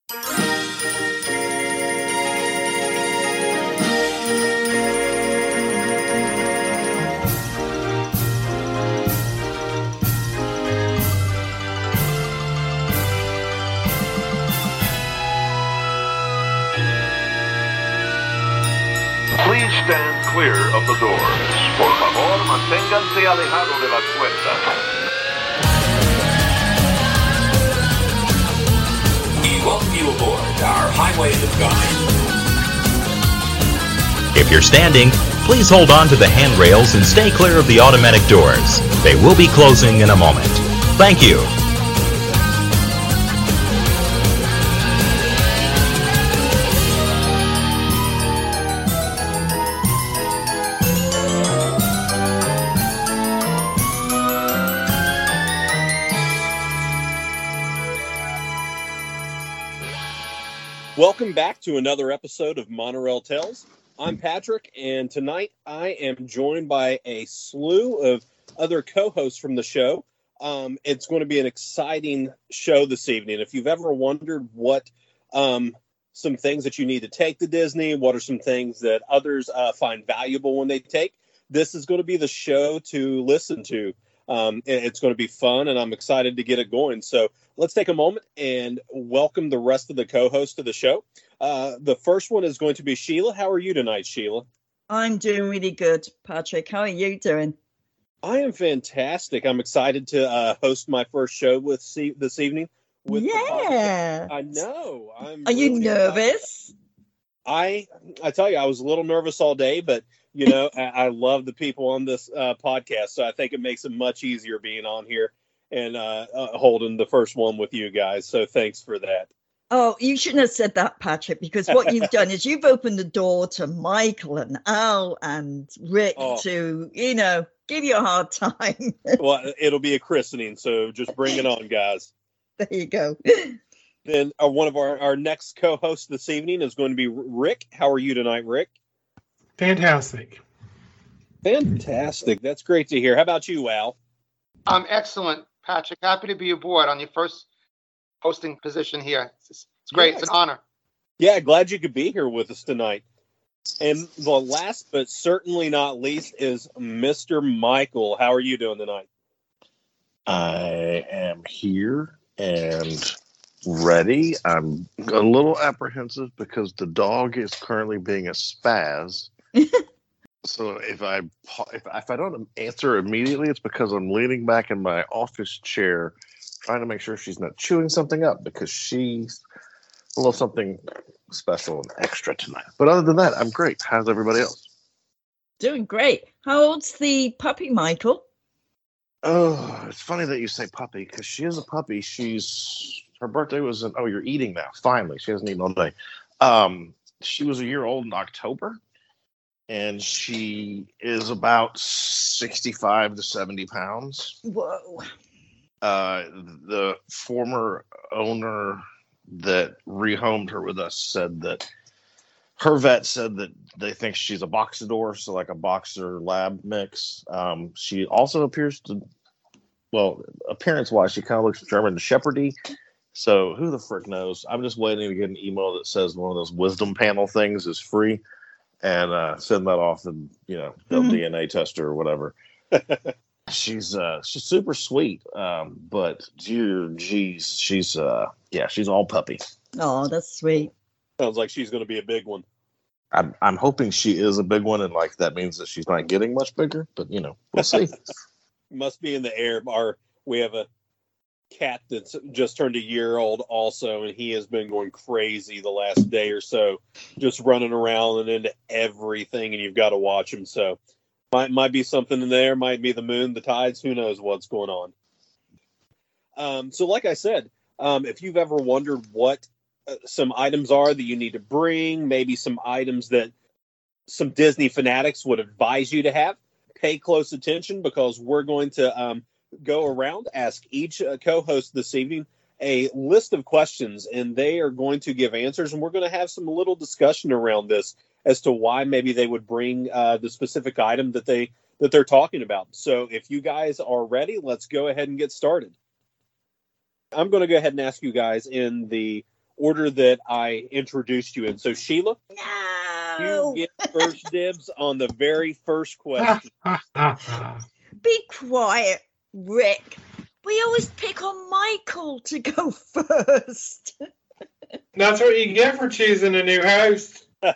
Please stand clear of the doors. Por favor, manténganse alejado de las puertas. We welcome you aboard our Highway to Sky. If you're standing, please hold on to the handrails and stay clear of the automatic doors. They will be closing in a moment. Thank you. Welcome back to another episode of Monorail Tales. I'm Patrick, and tonight I am joined by a slew of other co-hosts from the show. It's going to be an exciting show this evening. If you've ever wondered what some things that you need to take to Disney, what are some things that others find valuable when they take, this is going to be the show to listen to. It's going to be fun, and I'm excited to get it going. So let's take a moment and welcome the rest of the co-hosts to the show. The first one is going to be Sheila. How are you tonight, Sheila? I'm doing really good, Patrick. How are you doing? I am fantastic. I'm excited to host my first show this evening. Yeah. I know. Are you nervous? I tell you, I was a little nervous all day, but you know, I love the people on this podcast, so I think it makes it much easier being on here and holding the first one with you guys. So thanks for that. Oh, you shouldn't have said that, Patrick, because what you've done is you've opened the door to Michael and Al and Rick to, give you a hard time. Well, it'll be a christening, so just bring it on, guys. There you go. Then one of our next co-hosts this evening is going to be Rick. How are you tonight, Rick? Fantastic. That's great to hear. How about you, Al? I'm excellent, Patrick. Happy to be aboard on your first hosting position here. It's great. Yes. It's an honor. Yeah, glad you could be here with us tonight. And the last but certainly not least is Mr. Michael. How are you doing tonight? I am here and ready. I'm a little apprehensive because the dog is currently being a spaz. So if I don't answer immediately, it's because I'm leaning back in my office chair trying to make sure she's not chewing something up, because she's a little something special and extra tonight. But other than that, I'm great. How's everybody else? Doing great. How old's the puppy, Michael? Oh, it's funny that you say puppy, because she is a puppy. Her birthday was you're eating now. Finally. She hasn't eaten all day. She was a year old in October, and she is about 65 to 70 pounds. Whoa. The former owner that rehomed her with us said that her vet said that they think she's a boxador, so like a boxer lab mix. She also appears to, appearance-wise, she kind of looks German Shepherdy. So who the frick knows? I'm just waiting to get an email that says one of those wisdom panel things is free, and send that off, and they'll DNA test her or whatever. She's super sweet, but geez, she's all puppy. Oh, that's sweet. Sounds like she's going to be a big one. I'm hoping she is a big one, and like that means that she's not getting much bigger. But we'll see. Must be in the air. We have a cat that's just turned a year old also, and he has been going crazy the last day or so, just running around and into everything, and you've got to watch him. So might be something in there, might be the moon, the tides, who knows what's going on. So like I said, if you've ever wondered what some items are that you need to bring, maybe some items that some Disney fanatics would advise you to have, pay close attention, because we're going to go around, ask each co-host this evening a list of questions, and they are going to give answers, and we're going to have some little discussion around this as to why maybe they would bring the specific item that they're talking about. So if you guys are ready, let's go ahead and get started. I'm going to go ahead and ask you guys in the order that I introduced you in. So, Sheila, No. you get first dibs on the very first question. Be quiet, Rick. We always pick on Michael to go first. That's what you get for choosing a new host. No,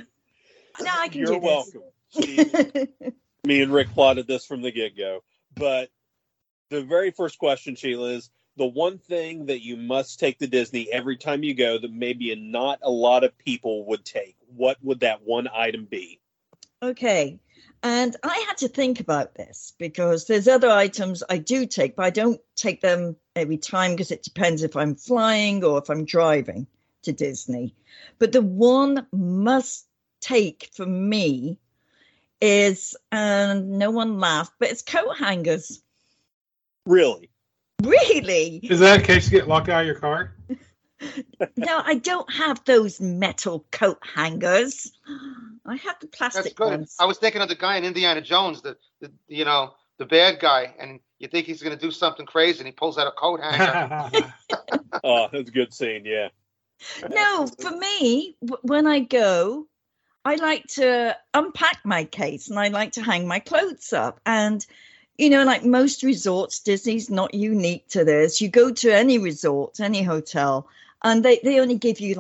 I can You're do this. welcome. See, me and Rick plotted this from the get-go. But the very first question, Sheila, is the one thing that you must take to Disney every time you go that maybe not a lot of people would take. What would that one item be? Okay. And I had to think about this because there's other items I do take, but I don't take them every time because it depends if I'm flying or if I'm driving to Disney. But the one must take for me is, and no one laughed, but it's coat hangers. Really? Really? Is that in case you get locked out of your car? No, I don't have those metal coat hangers. I have the plastic That's good. ones. I was thinking of the guy in Indiana Jones, the bad guy, and you think he's going to do something crazy, and he pulls out a coat hanger. Oh, that's a good scene, yeah. No, for me, when I go, I like to unpack my case and I like to hang my clothes up. And, like most resorts, Disney's not unique to this. You go to any resort, any hotel, and they only give you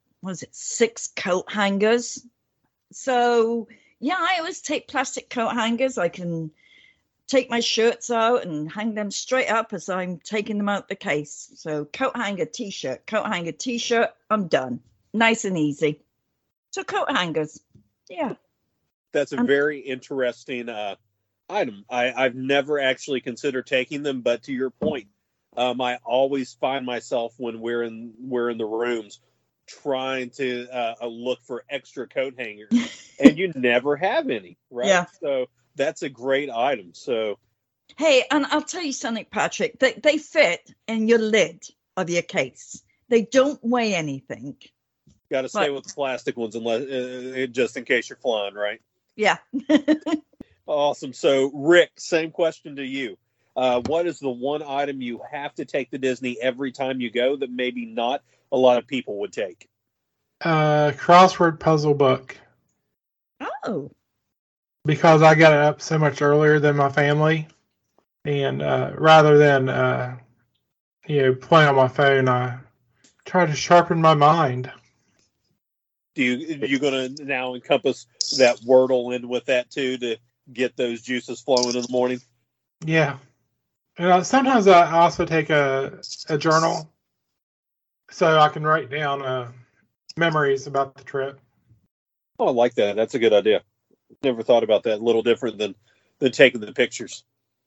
6 coat hangers. So, yeah, I always take plastic coat hangers. I can take my shirts out and hang them straight up as I'm taking them out the case. So coat hanger, t-shirt, I'm done. Nice and easy. So coat hangers. Yeah. That's a very interesting item. I've never actually considered taking them, but to your point, I always find myself when we're in the rooms trying to look for extra coat hangers, and you never have any, right? Yeah. So that's a great item. So, hey, and I'll tell you something, Patrick. They fit in your lid of your case. They don't weigh anything. Got to stay with the plastic ones, unless just in case you're flying, right? Yeah. Awesome. So, Rick, same question to you. What is the one item you have to take to Disney every time you go that maybe not a lot of people would take? Crossword puzzle book. Oh. Because I got it up so much earlier than my family. And rather than, play on my phone, I try to sharpen my mind. You going to now encompass that Wordle in with that too to get those juices flowing in the morning? Yeah. And sometimes I also take a journal so I can write down memories about the trip. Oh, I like that. That's a good idea. Never thought about that. A little different than taking the pictures.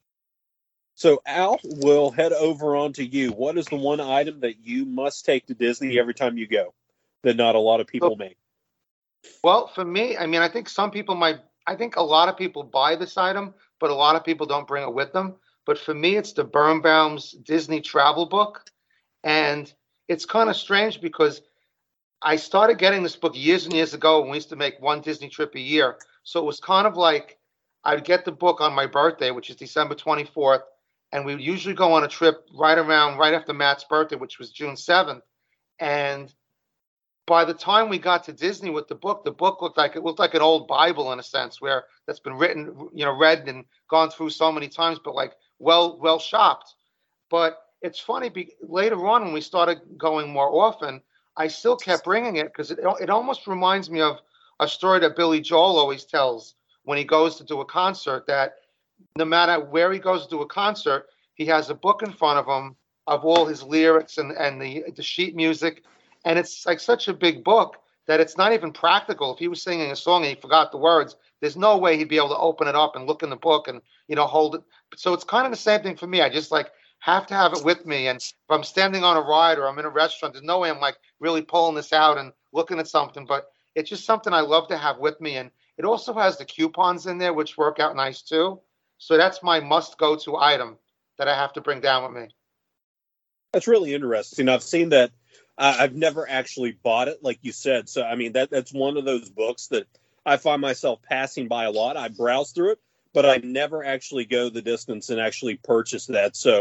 So, Al, we'll head over on to you. What is the one item that you must take to Disney every time you go that not a lot of people make? Well, for me, I think I think a lot of people buy this item, but a lot of people don't bring it with them. But for me, it's the Birnbaum's Disney travel book. And it's kind of strange because I started getting this book years and years ago when we used to make one Disney trip a year. So it was kind of like I'd get the book on my birthday, which is December 24th. And we would usually go on a trip right after Matt's birthday, which was June 7th. And by the time we got to Disney with the book looked like an old Bible in a sense, where that's been written, read and gone through so many times, but well shopped. But it's funny, later on when we started going more often, I still kept bringing it because it almost reminds me of a story that Billy Joel always tells when he goes to do a concert, that no matter where he goes to do a concert, he has a book in front of him of all his lyrics and the sheet music. And it's like such a big book that it's not even practical. If he was singing a song and he forgot the words, there's no way he'd be able to open it up and look in the book and, hold it. So it's kind of the same thing for me. I just have to have it with me. And if I'm standing on a ride or I'm in a restaurant, there's no way I'm really pulling this out and looking at something, but it's just something I love to have with me. And it also has the coupons in there, which work out nice too. So that's my must go to item that I have to bring down with me. That's really interesting. I've seen that. I've never actually bought it, like you said. So, that's one of those books that I find myself passing by a lot. I browse through it, but I never actually go the distance and actually purchase that. So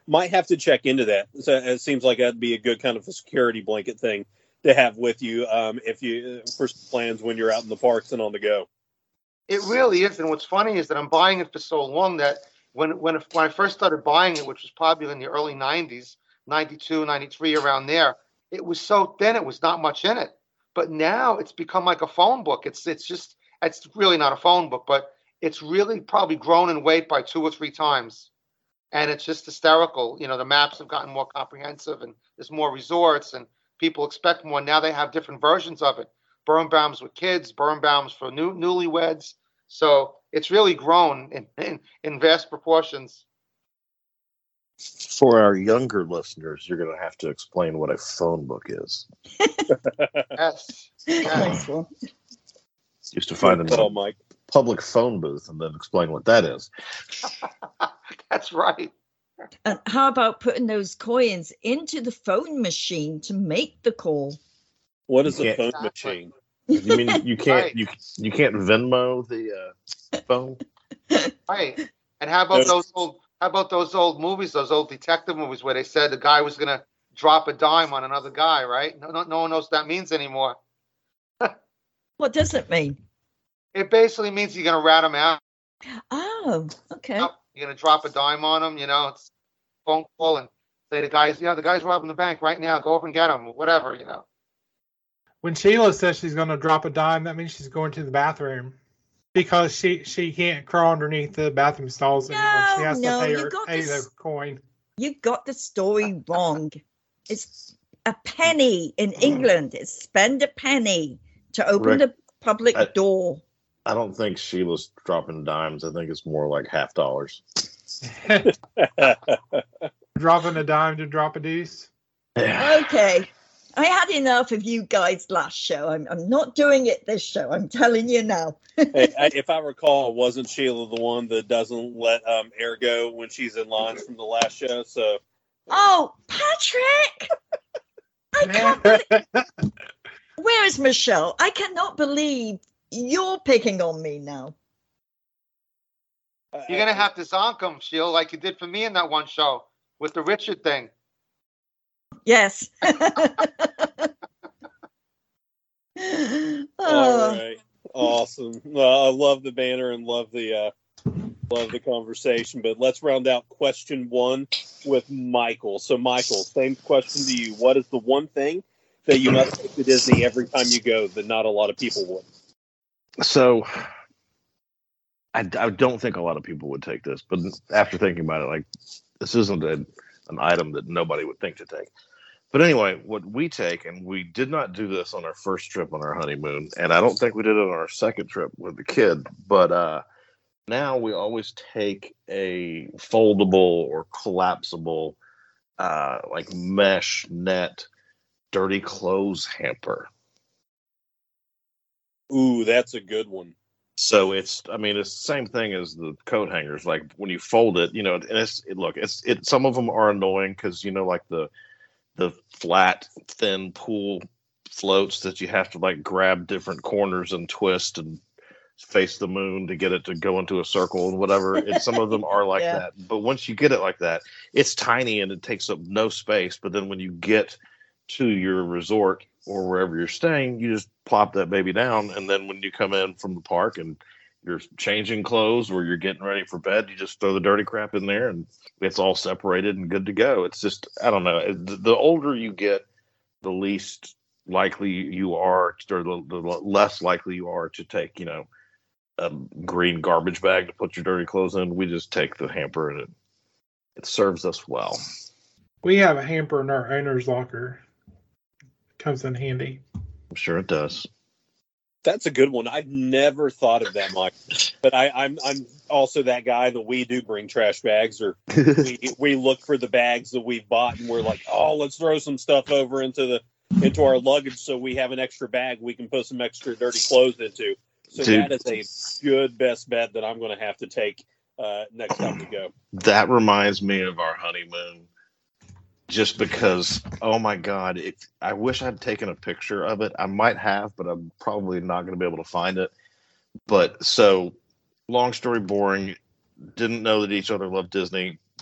Might have to check into that. So it seems like that'd be a good kind of a security blanket thing to have with you if you for plans when you're out in the parks and on the go. It really is. And what's funny is that I'm buying it for so long that when I first started buying it, which was probably in the early 90s, 92, 93, around there, it was so thin, it was not much in it. But now it's become like a phone book. It's really not a phone book, but it's really probably grown in weight by 2 or 3 times. And it's just hysterical. You know, the maps have gotten more comprehensive and there's more resorts and people expect more. Now they have different versions of it. Birnbaums with kids, Birnbaums for newlyweds. So it's really grown in vast proportions. For our younger listeners, you're going to have to explain what a phone book is. Yes. Nice one. Used to find them in a public phone booth and then explain what that is. That's right. And how about putting those coins into the phone machine to make the call? What is a phone machine? You mean you can't Right. you can't Venmo the phone? Right. And how about those old movies, those old detective movies where they said the guy was going to drop a dime on another guy, right? No one knows what that means anymore. What does it mean? It basically means you're going to rat him out. Oh, okay. You're going to drop a dime on him, it's a phone call and say the guy's robbing the bank right now. Go over and get him, whatever. When Sheila says she's going to drop a dime, that means she's going to the bathroom because she can't crawl underneath the bathroom stalls anymore. She has to pay the coin. You got the story wrong. It's a penny in England. It's spend a penny to open the public door. I don't think Sheila's dropping dimes. I think it's more like $50. Dropping a dime to drop a deuce. Yeah. Okay. I had enough of you guys last show. I'm not doing it this show. I'm telling you now. If I recall, wasn't Sheila the one that doesn't let air go when she's in lines from the last show? So. Oh, Patrick! I can't believe... Where is Michelle? I cannot believe you're picking on me now. You're going to have to zonk him, Sheila, like you did for me in that one show with the Richard thing. Yes. All right. Awesome. Well, I love the banner and love the conversation, but let's round out question 1 with Michael. So Michael, same question to you. What is the one thing that you must take to Disney every time you go that not a lot of people would? So I don't think a lot of people would take this, but after thinking about it, like this isn't an item that nobody would think to take. But anyway, what we take, and we did not do this on our first trip on our honeymoon, and I don't think we did it on our second trip with the kid, but now we always take a foldable or collapsible, like mesh net, dirty clothes hamper. Ooh, that's a good one. So it's the same thing as the coat hangers. Like when you fold it, and some of them are annoying because like the flat, thin pool floats that you have to like grab different corners and twist and face the moon to get it to go into a circle and whatever. And some of them are like that. But once you get it like that, it's tiny and it takes up no space. But then when you get to your resort or wherever you're staying, you just plop that baby down. And then when you come in from the park and you're changing clothes or you're getting ready for bed, you just throw the dirty crap in there and it's all separated and good to go. It's just, I don't know. The older you get, the least likely you are, or the less likely you are to take, a green garbage bag to put your dirty clothes in. We just take the hamper and it serves us well. We have a hamper in our owner's locker. Comes in handy. I'm sure it does. That's a good one. I've never thought of that, Mike. But I'm also that guy that we do bring trash bags, or we look for the bags that we've bought, and we're like, oh, let's throw some stuff over into our luggage so we have an extra bag we can put some extra dirty clothes into. So Dude, that is a good best bet that I'm going to have to take next time we go. That reminds me of our honeymoon. Just because, oh my God, I wish I'd taken a picture of it. I might have, but I'm probably not going to be able to find it. But so, long story boring, didn't know that each other loved Disney.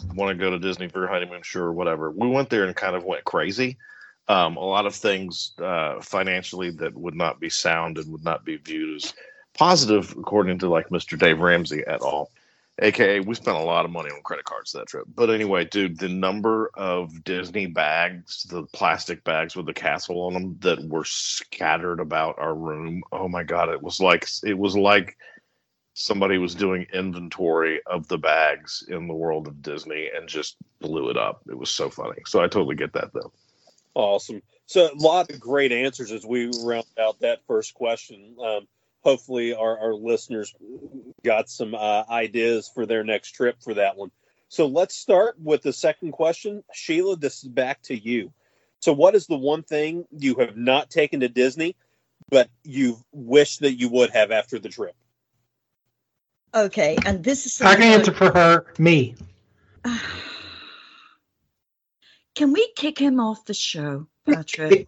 want to go to Disney for your honeymoon? Sure, whatever. We went there and kind of went crazy. A lot of things financially that would not be sound and would not be viewed as positive, according to like Mr. Dave Ramsey at all. AKA, we spent a lot of money on credit cards that trip. But anyway, dude, the number of Disney bags, the plastic bags with the castle on them that were scattered about our room. Oh my God. It was like somebody was doing inventory of the bags in the world of Disney and just blew it up. It was so funny. So I totally get that though. Awesome. So a lot of great answers as we round out that first question. Hopefully our listeners got some ideas for their next trip for that one. So let's start with the second question. Sheila, this is back to you. So what is the one thing you have not taken to Disney, but you wish that you would have after the trip? Okay, and this is... I can answer for her, me. Can we kick him off the show, Patrick?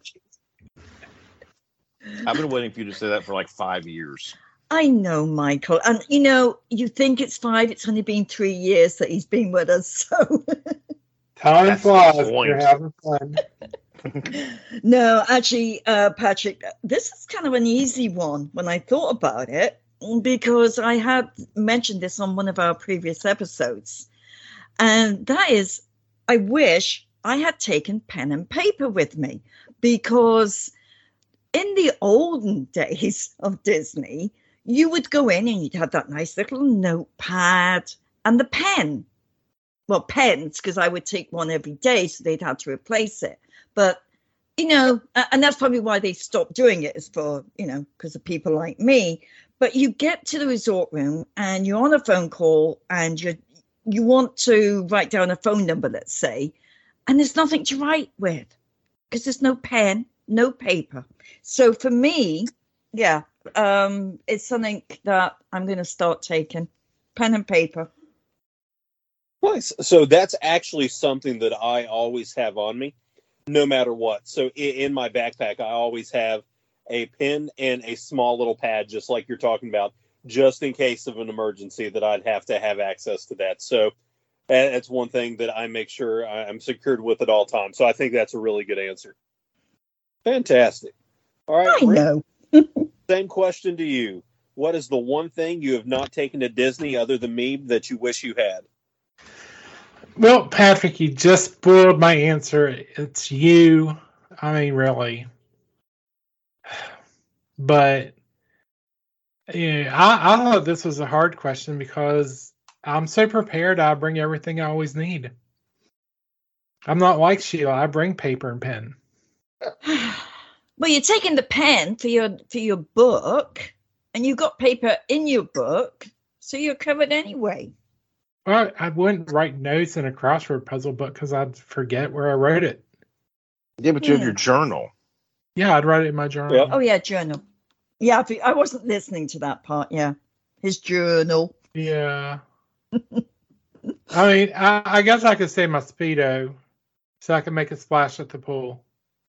I've been waiting for you to say that for like 5 years. I know, Michael. And, you know, you think it's 5. It's only been 3 years that he's been with us. So Time flies. You're having fun. No, actually, Patrick, this is kind of an easy one when I thought about it, because I had mentioned this on one of our previous episodes. And that is, I wish I had taken pen and paper with me, because in the olden days of Disney, you would go in and you'd have that nice little notepad and the pen. Well, pens, because I would take one every day, so they'd have to replace it. But, you know, and that's probably why they stopped doing it, is for, you know, because of people like me. But you get to the resort room and you're on a phone call and you want to write down a phone number, let's say, and there's nothing to write with because there's no pen, no paper. So for me, yeah, it's something that I'm going to start taking, pen and paper. Nice. So that's actually something that I always have on me, no matter what. So in my backpack, I always have a pen and a small little pad, just like you're talking about, just in case of an emergency that I'd have to have access to that. So that's one thing that I make sure I'm secured with at all times. So I think that's a really good answer. Fantastic. All right. I know. Same question to you. What is the one thing you have not taken to Disney other than me that you wish you had? Well, Patrick, you just spoiled my answer. It's you. I mean, really. But yeah, I thought this was a hard question because I'm so prepared. I bring everything I always need. I'm not like Sheila. I bring paper and pen. Well, you're taking the pen for your book, and you've got paper in your book, so you're covered anyway. Well, I wouldn't write notes in a crossword puzzle book because I'd forget where I wrote it. Yeah, but you have your journal. Yeah, I'd write it in my journal. Yep. Oh, yeah, journal. Yeah, I wasn't listening to that part, yeah. His journal. Yeah. I mean, I guess I could say my Speedo so I can make a splash at the pool.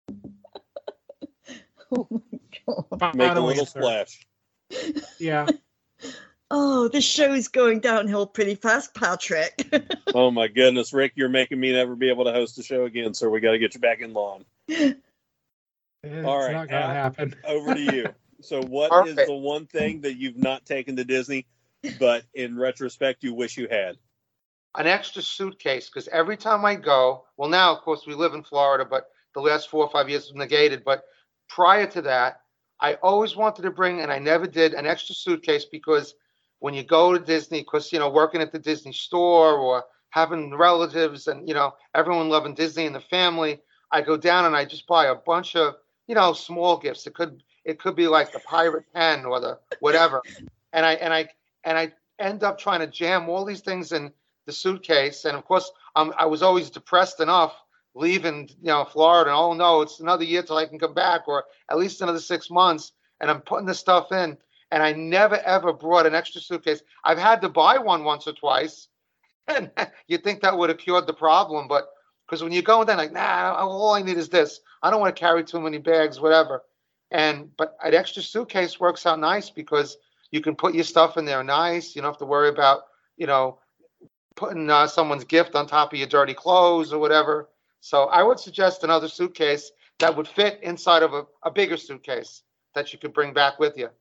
Oh, my God. Make a little splash. Yeah. Oh, this show is going downhill pretty fast, Patrick. Oh, my goodness. Rick, you're making me never be able to host a show again, so we got to get you back in line. It's All right, not going to happen. Over to you. So what is the one thing that you've not taken to Disney, but in retrospect, you wish you had? An extra suitcase, because every time I go, well, now, of course, we live in Florida, but the last 4 or 5 years was negated. But prior to that, I always wanted to bring, and I never did, an extra suitcase, because when you go to Disney, because, you know, working at the Disney store or having relatives and, you know, everyone loving Disney and the family, I go down and I just buy a bunch of, you know, small gifts. It could be like the pirate pen or the whatever. And I end up trying to jam all these things in the suitcase. And of course, I was always depressed enough leaving, you know, Florida. And, oh no, it's another year till I can come back, or at least another 6 months. And I'm putting this stuff in. And I never, ever brought an extra suitcase. I've had to buy one once or twice. And you'd think that would have cured the problem. But because when you go in there, like, nah, all I need is this. I don't want to carry too many bags, whatever. But an extra suitcase works out nice because you can put your stuff in there nice. You don't have to worry about, you know, putting someone's gift on top of your dirty clothes or whatever. So I would suggest another suitcase that would fit inside of a bigger suitcase that you could bring back with you.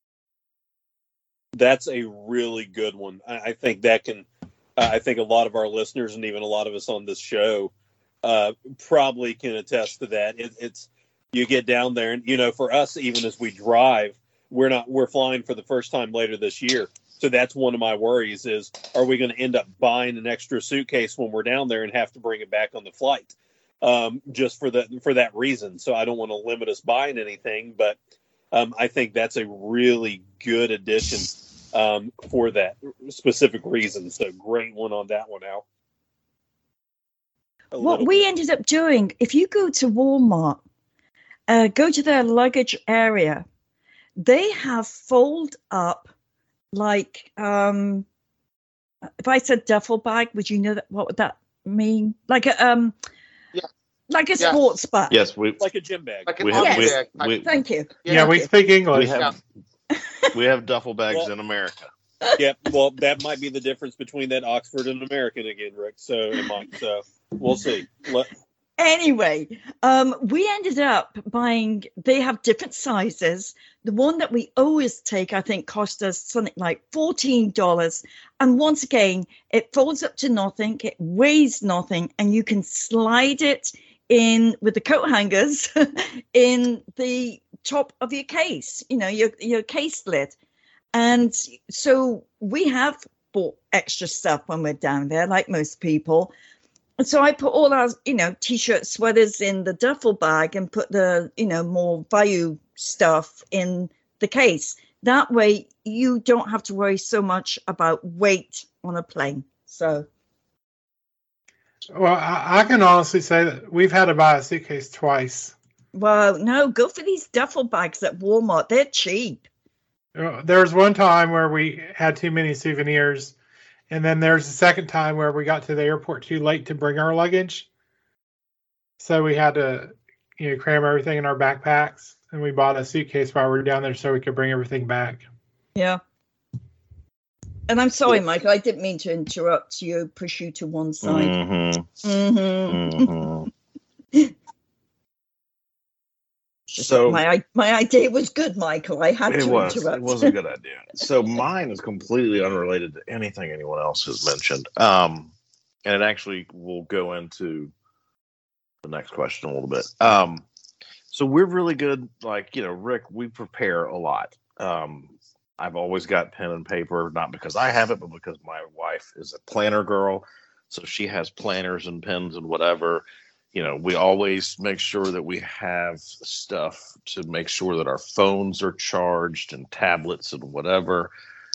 That's a really good one. I think that can. I think a lot of our listeners and even a lot of us on this show probably can attest to that. It's you get down there, and for us, even as we drive, we're flying for the first time later this year. So that's one of my worries: is are we going to end up buying an extra suitcase when we're down there and have to bring it back on the flight? Just for that reason. So I don't want to limit us buying anything, but I think that's a really good addition for that specific reason. So great one on that one, Al. What we ended up doing, if you go to Walmart, go to their luggage area, they have fold up like, if I said duffel bag, would you know what would that mean? Like a, like a sports bag. Yes, like a gym bag. Like Thank you. Yeah, we speak English. We have duffel bags in America. Yeah, well, that might be the difference between that Oxford and American again, Rick. So we'll see. Anyway, we ended up buying, they have different sizes. The one that we always take, I think, cost us something like $14. And once again, it folds up to nothing, it weighs nothing, and you can slide it in with the coat hangers in the top of your case, your case lid. And so we have bought extra stuff when we're down there, like most people. And so I put all our, T-shirt, sweaters in the duffel bag and put the, more value stuff in the case. That way you don't have to worry so much about weight on a plane. So. Well, I can honestly say that we've had to buy a suitcase twice. Well, no, go for these duffel bags at Walmart. They're cheap. There was one time where we had too many souvenirs. And then there's the second time where we got to the airport too late to bring our luggage. So we had to, cram everything in our backpacks. And we bought a suitcase while we were down there so we could bring everything back. Yeah. And I'm sorry, Michael, I didn't mean to interrupt you, push you to one side. Mm-hmm. Mm-hmm. Mm-hmm. So my idea was good, Michael. I had to interrupt. It was a good idea. So mine is completely unrelated to anything anyone else has mentioned. And it actually will go into the next question a little bit. So we're really good, Rick, we prepare a lot. I've always got pen and paper, not because I have it, but because my wife is a planner girl. So she has planners and pens and whatever. We always make sure that we have stuff to make sure that our phones are charged and tablets and whatever.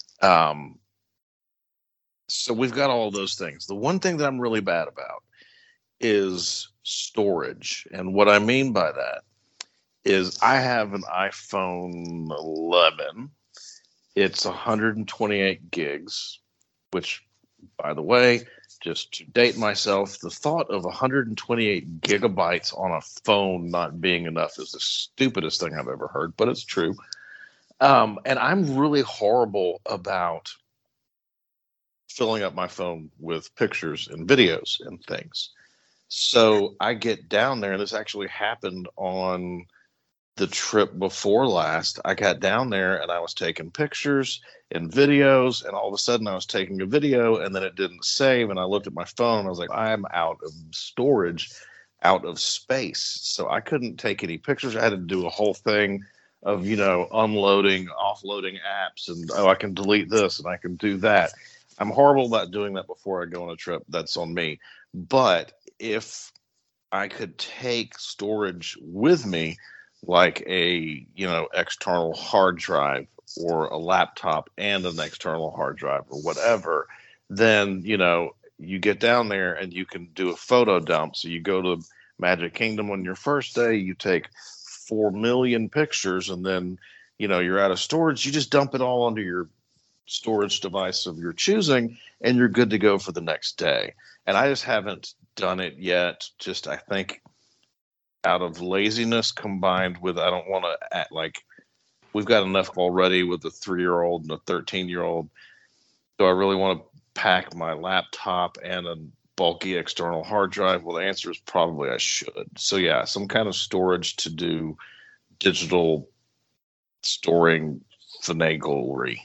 So we've got all those things. The one thing that I'm really bad about is storage. And what I mean by that is I have an iPhone 11. It's 128 gigs, which, by the way, just to date myself, the thought of 128 gigabytes on a phone not being enough is the stupidest thing I've ever heard, but it's true. And I'm really horrible about filling up my phone with pictures and videos and things. So I get down there, and this actually happened on the trip before last. I got down there and I was taking pictures and videos, and all of a sudden I was taking a video and then it didn't save, and I looked at my phone and I was like, I'm out of storage, out of space. So I couldn't take any pictures. I had to do a whole thing of, unloading, offloading apps, and I can delete this and I can do that. I'm horrible about doing that before I go on a trip. That's on me. But if I could take storage with me, like a, external hard drive or a laptop and an external hard drive or whatever, then, you get down there and you can do a photo dump. So you go to Magic Kingdom on your first day, you take 4 million pictures, and then, you're out of storage. You just dump it all onto your storage device of your choosing, and you're good to go for the next day. And I just haven't done it yet. Just, I think, out of laziness combined with I don't want to act like we've got enough already with a 3-year-old and a 13-year-old. Do I really want to pack my laptop and a bulky external hard drive? Well, the answer is probably I should. So yeah, some kind of storage to do digital storing finaglery.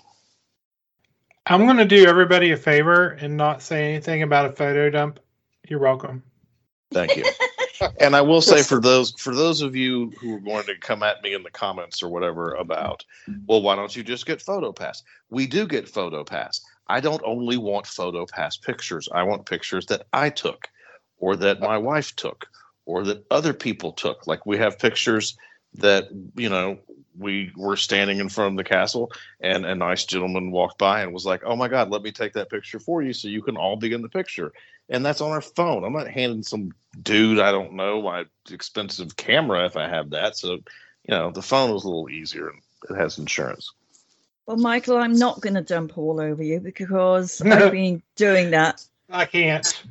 I'm going to do everybody a favor and not say anything about a photo dump. You're welcome. Thank you. And I will say for those of you who are going to come at me in the comments or whatever about, well, why don't you just get PhotoPass? We do get PhotoPass. I don't only want PhotoPass pictures. I want pictures that I took or that my wife took or that other people took. Like we have pictures that, you know, we were standing in front of the castle and a nice gentleman walked by and was like, oh my God, let me take that picture for you so you can all be in the picture. And that's on our phone. I'm not handing some dude I don't know my expensive camera if I have that. So, you know, the phone was a little easier and it has insurance. Well, Michael, I'm not going to dump all over you because I've been doing that. I can't.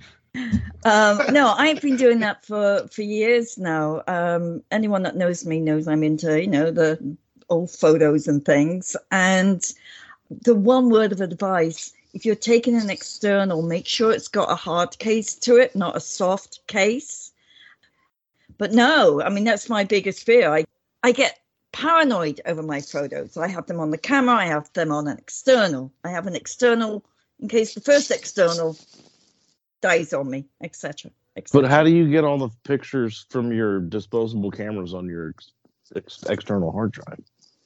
No, I've been doing that for years now. Anyone that knows me knows I'm into, you know, the old photos and things. And the one word of advice, if you're taking an external, make sure it's got a hard case to it, not a soft case. But no, I mean, that's my biggest fear. I get paranoid over my photos. I have them on the camera. I have them on an external. I have an external in case the first external dies on me, etc. But how do you get all the pictures from your disposable cameras on your external hard drive?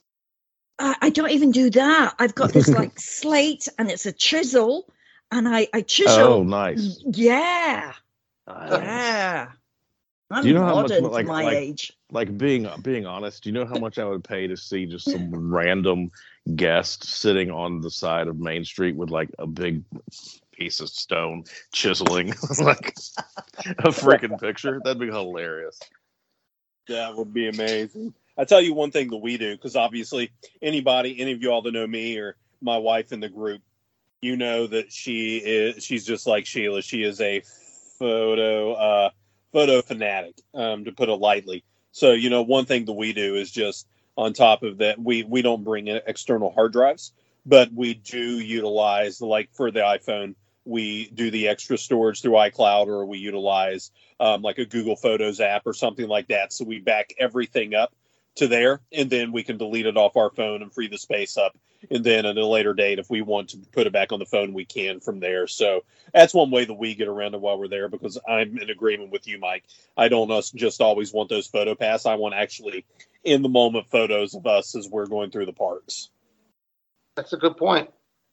I don't even do that. I've got this like slate and it's a chisel and I chisel. Oh, nice. Yeah. Nice. Yeah. I'm Do you know how much, modern for my age. Like being honest, do you know how much I would pay to see just some random guest sitting on the side of Main Street with like a big piece of stone chiseling like a freaking picture? That'd be hilarious. That would be amazing. I tell you one thing that we do, because obviously any of you all that know me or my wife in the group, you know that she's just like Sheila. She is a photo fanatic, to put it lightly. So, you know, one thing that we do is just on top of that, we don't bring in external hard drives, but we do utilize, like for the iPhone, we do the extra storage through iCloud, or we utilize like a Google Photos app or something like that. So we back everything up to there, and then we can delete it off our phone and free the space up. And then at a later date, if we want to put it back on the phone, we can from there. So that's one way that we get around it while we're there, because I'm in agreement with you, Mike. I don't just always want those PhotoPass. I want actually in the moment photos of us as we're going through the parks. That's a good point.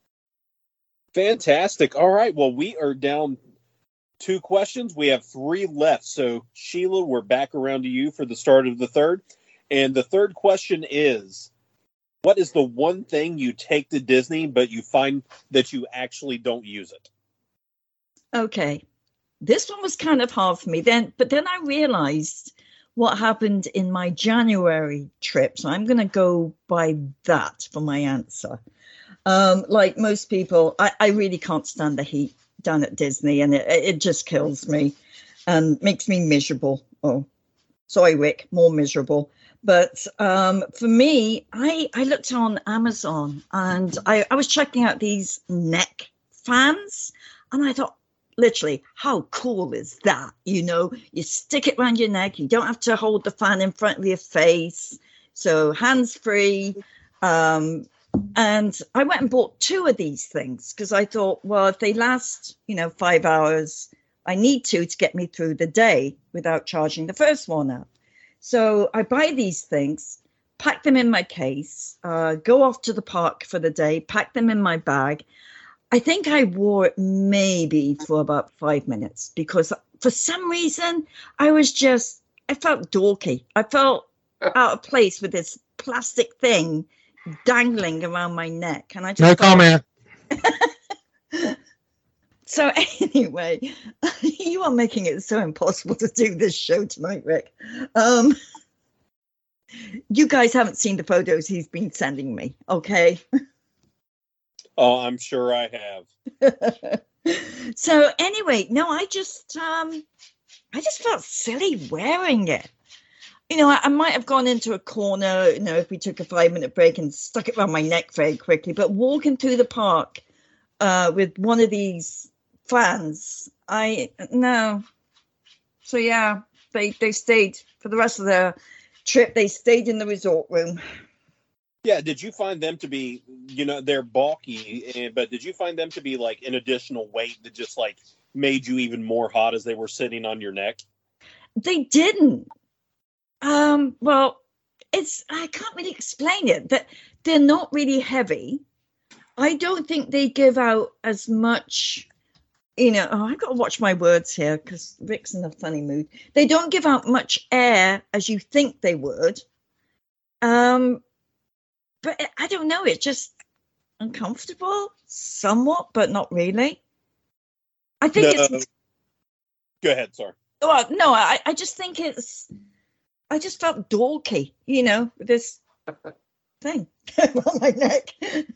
Fantastic. All right. Well, we are down 2 questions. We have 3 left. So, Sheila, we're back around to you for the start of the third. And the third question is, what is the one thing you take to Disney, but you find that you actually don't use it? Okay. This one was kind of hard for me but then I realized what happened in my January trip. So I'm going to go by that for my answer. Like most people, I really can't stand the heat down at Disney, and it just kills me and makes me miserable. Oh, sorry, Rick, more miserable. But for me, I looked on Amazon and I was checking out these neck fans, and I thought, literally, how cool is that? You know, you stick it around your neck. You don't have to hold the fan in front of your face. So hands-free. And I went and bought 2 of these things because I thought, well, if they last, 5 hours, I need to get me through the day without charging the first one up. So I buy these things, pack them in my case, go off to the park for the day, pack them in my bag. I think I wore it maybe for about 5 minutes because for some reason I felt dorky. I felt out of place with this plastic thing dangling around my neck. And I just comment. So anyway, you are making it so impossible to do this show tonight, Rick. You guys haven't seen the photos he's been sending me, okay? Oh, I'm sure I have. So anyway, no, I just felt silly wearing it. I might have gone into a corner, if we took a 5-minute break and stuck it around my neck very quickly, but walking through the park, with one of these fans. No. So yeah, they stayed for the rest of their trip. They stayed in the resort room. Yeah, did you find them to be, they're bulky, but did you find them to be like an additional weight that just like made you even more hot as they were sitting on your neck? They didn't. Well, I can't really explain it, but they're not really heavy. I don't think they give out as much, I've got to watch my words here because Rick's in a funny mood. They don't give out much air as you think they would. But I don't know. It's just uncomfortable somewhat, but not really. I think it's... Go ahead, sorry. Well, no, I just think I just felt dorky, with this thing on my neck.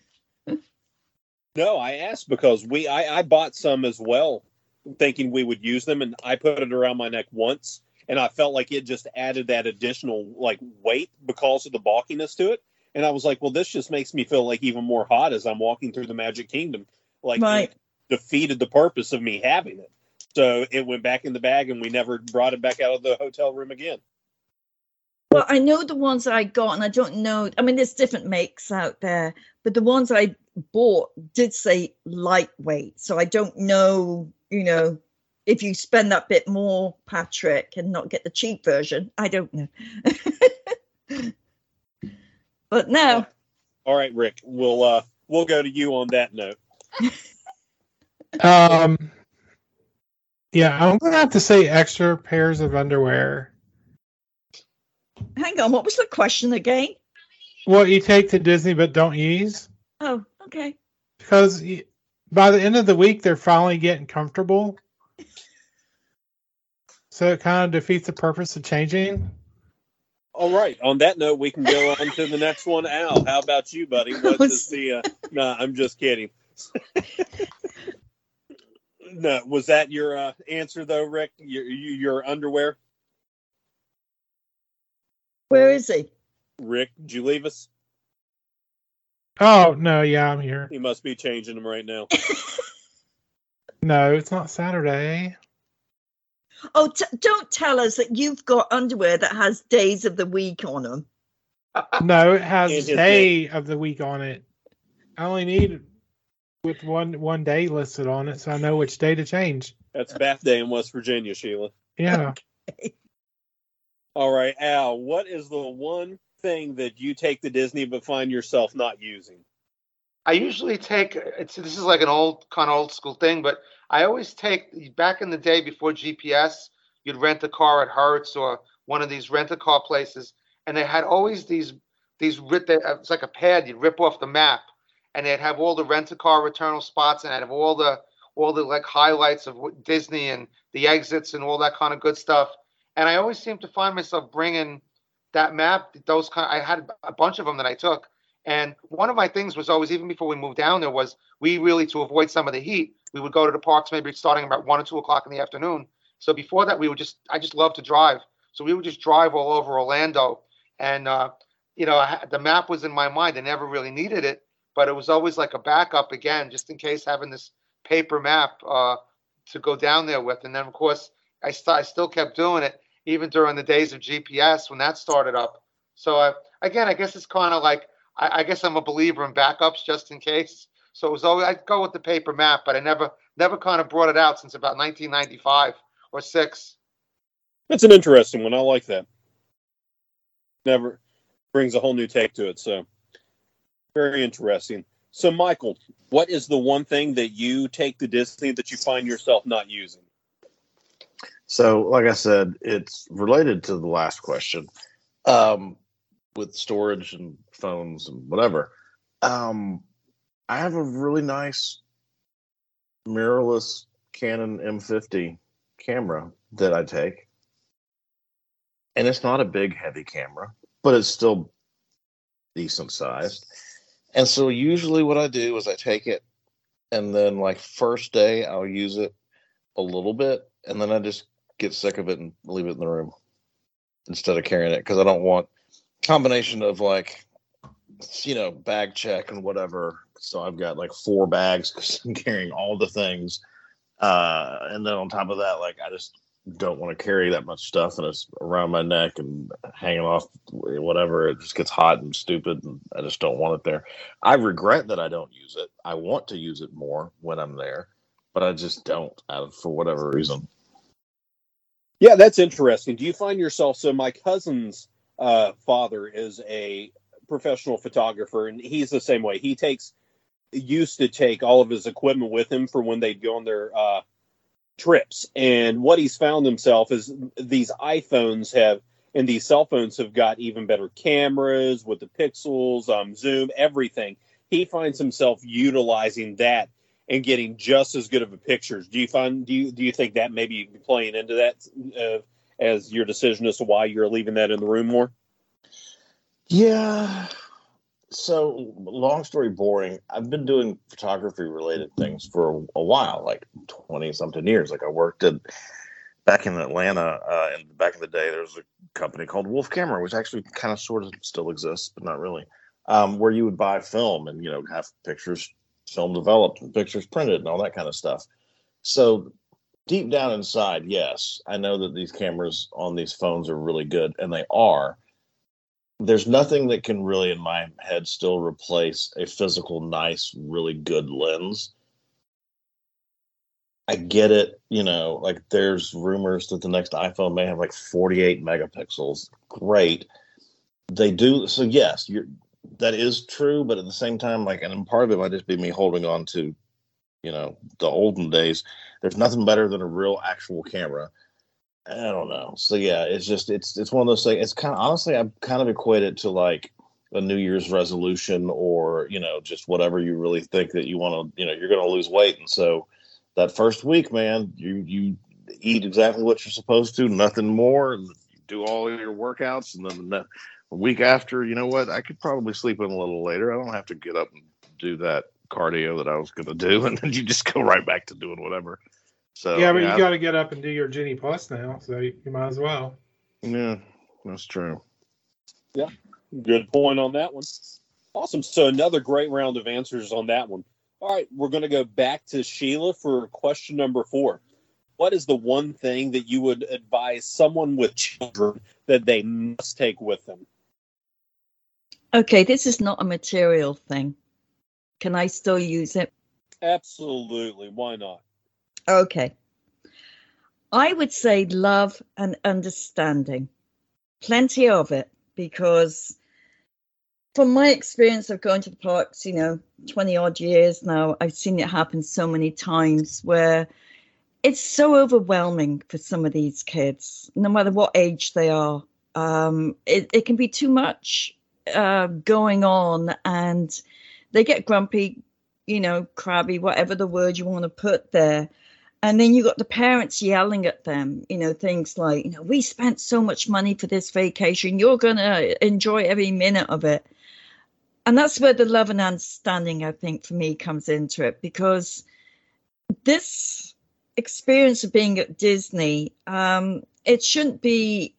No, I asked because I bought some as well, thinking we would use them, and I put it around my neck once, and I felt like it just added that additional like weight because of the bulkiness to it. And I was like, well, this just makes me feel like even more hot as I'm walking through the Magic Kingdom. Like, right. It defeated the purpose of me having it. So it went back in the bag, and we never brought it back out of the hotel room again. Well, I know the ones that I got, and I don't know. I mean, there's different makes out there, but the ones I bought did say lightweight. So I don't know, if you spend that bit more, Patrick, and not get the cheap version. I don't know. But no. All right, Rick, we'll go to you on that note. Yeah, I'm gonna have to say extra pairs of underwear. Hang on, what was the question again? What you take to Disney but don't use? Oh, okay. Because by the end of the week, they're finally getting comfortable. So it kind of defeats the purpose of changing. All right. On that note, we can go on to the next one. Al, how about you, buddy? What is the? No, I'm just kidding. No, was that your answer though, Rick? Your underwear? Where is he? Rick, did you leave us? Oh no, yeah, I'm here. He must be changing them right now. No, it's not Saturday. Oh, don't tell us that you've got underwear that has days of the week on them. No, it has day of the week on it. I only need with one day listed on it, so I know which day to change. That's Bath Day in West Virginia, Sheila. Yeah. Okay. All right, Al, what is the one thing that you take to Disney but find yourself not using? I usually take, this is like an old school thing, but I always take, back in the day before GPS, you'd rent a car at Hertz or one of these rent-a-car places, and they had always these it's like a pad, you'd rip off the map, and they'd have all the rent-a-car returnal spots, and I'd have all the like highlights of Disney and the exits and all that kind of good stuff. And I always seem to find myself bringing that map, I had a bunch of them that I took. And one of my things was always, even before we moved down there, was we really, to avoid some of the heat, we would go to the parks maybe starting about 1 or 2 o'clock in the afternoon. So before that, I just love to drive. So we would just drive all over Orlando. And, the map was in my mind. I never really needed it, but it was always like a backup again, just in case, having this paper map to go down there with. And then, of course, I still kept doing it, even during the days of GPS when that started up. So, again, I guess it's kind of like, I guess I'm a believer in backups just in case. So it was always, I'd go with the paper map, but I never kind of brought it out since about 1995 or 6. That's an interesting one. I like that. Never brings a whole new take to it. So very interesting. So Michael, what is the one thing that you take to Disney that you find yourself not using? So, like I said, it's related to the last question. With storage and phones and whatever. I have a really nice mirrorless Canon M50 camera that I take. And it's not a big, heavy camera, but it's still decent sized. And so usually what I do is I take it, and then like first day I'll use it a little bit, and then I just get sick of it and leave it in the room instead of carrying it, because I don't want combination of like bag check and whatever. So I've got like 4 bags because I'm carrying all the things. And then on top of that, like I just don't want to carry that much stuff and it's around my neck and hanging off whatever. It just gets hot and stupid and I just don't want it there. I regret that I don't use it. I want to use it more when I'm there, but I just don't for whatever reason. Yeah, that's interesting. Do you find yourself, so my cousin's father is a professional photographer and he's the same way. He used to take all of his equipment with him for when they'd go on their trips. And what he's found himself is these iPhones and these cell phones have got even better cameras with the pixels, zoom, everything. He finds himself utilizing that and getting just as good of a pictures. Do you think that maybe playing into that as your decision as to why you're leaving that in the room more? Yeah. So, long story boring, I've been doing photography-related things for a while, like 20-something years. Like I worked back in Atlanta, and back in the day, there was a company called Wolf Camera, which actually kind of sort of still exists, but not really, where you would buy film and, have pictures, film developed and pictures printed and all that kind of stuff. So, deep down inside, yes, I know that these cameras on these phones are really good, and they are. There's nothing that can really, in my head, still replace a physical, nice, really good lens. I get it, like there's rumors that the next iPhone may have like 48 megapixels. Great. They do. So yes, that is true. But at the same time, like, and part of it might just be me holding on to, the olden days. There's nothing better than a real actual camera. I don't know. So yeah, it's just it's one of those things. It's kind of, honestly, I kind of equate it to like a New Year's resolution or just whatever you really think that you want to. You're going to lose weight, and so that first week, man, you eat exactly what you're supposed to, nothing more, and you do all of your workouts, and then the week after, you know what? I could probably sleep in a little later. I don't have to get up and do that cardio that I was going to do, and then you just go right back to doing whatever. So yeah, but you got to get up and do your Genie Plus now, so you might as well. Yeah, that's true. Yeah, good point on that one. Awesome. So another great round of answers on that one. All right, we're going to go back to Sheila for question number 4. What is the one thing that you would advise someone with children that they must take with them? Okay, this is not a material thing. Can I still use it? Absolutely. Why not? Okay. I would say love and understanding. Plenty of it, because from my experience of going to the parks, 20 odd years now, I've seen it happen so many times where it's so overwhelming for some of these kids, no matter what age they are. It can be too much going on, and they get grumpy, crabby, whatever the word you want to put there. And then you got the parents yelling at them, things like, we spent so much money for this vacation. You're going to enjoy every minute of it. And that's where the love and understanding, I think, for me comes into it, because this experience of being at Disney, it shouldn't be,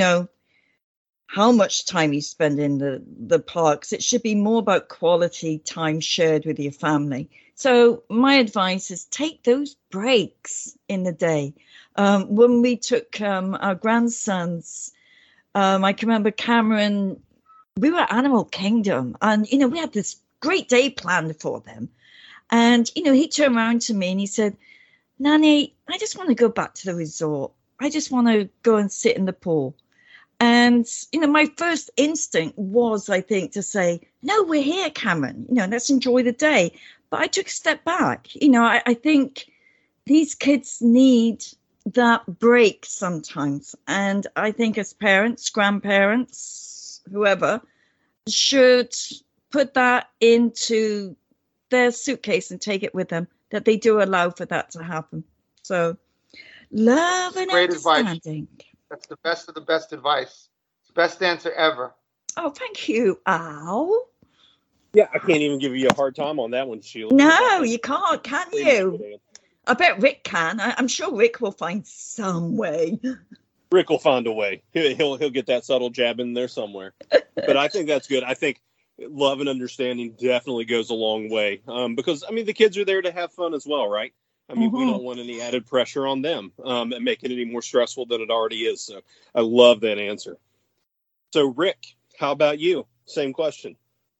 how much time you spend in the parks. It should be more about quality time shared with your family. So my advice is take those breaks in the day. When we took our grandsons, I can remember Cameron, we were at Animal Kingdom, and, we had this great day planned for them. And, he turned around to me and he said, Nanny, I just want to go back to the resort. I just want to go and sit in the pool. And, my first instinct was, I think, to say, no, we're here, Cameron, let's enjoy the day. But I took a step back. I think these kids need that break sometimes. And I think as parents, grandparents, whoever, should put that into their suitcase and take it with them, that they do allow for that to happen. So love and great understanding. Advice. That's the best of the best advice. It's the best answer ever. Oh, thank you, Al. Yeah, I can't even give you a hard time on that one, Sheila. No, you can't, can you? I bet Rick can. I'm sure Rick will find some way. Rick will find a way. He'll get that subtle jab in there somewhere. But I think that's good. I think love and understanding definitely goes a long way. Because I mean, the kids are there to have fun as well, right? I mean, we don't want any added pressure on them and make it any more stressful than it already is. So I love that answer. So Rick, how about you? Same question.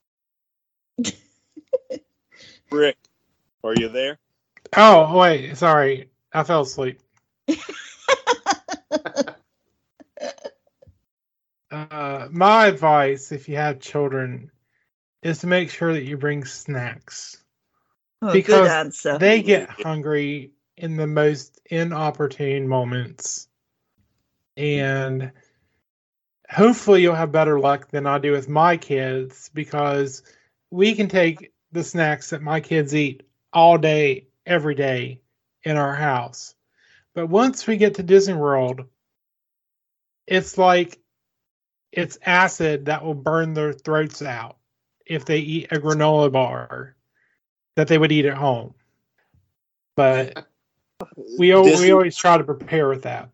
Rick, are you there? Oh, wait, sorry. I fell asleep. My advice, if you have children, is to make sure that you bring snacks. Oh, Because good answer. they get hungry in the most inopportune moments. And hopefully you'll have better luck than I do with my kids, because we can take the snacks that my kids eat all day, every day in our house. But once we get to Disney World, it's like it's acid that will burn their throats out if they eat a granola bar that they would eat at home. But we always try to prepare with that.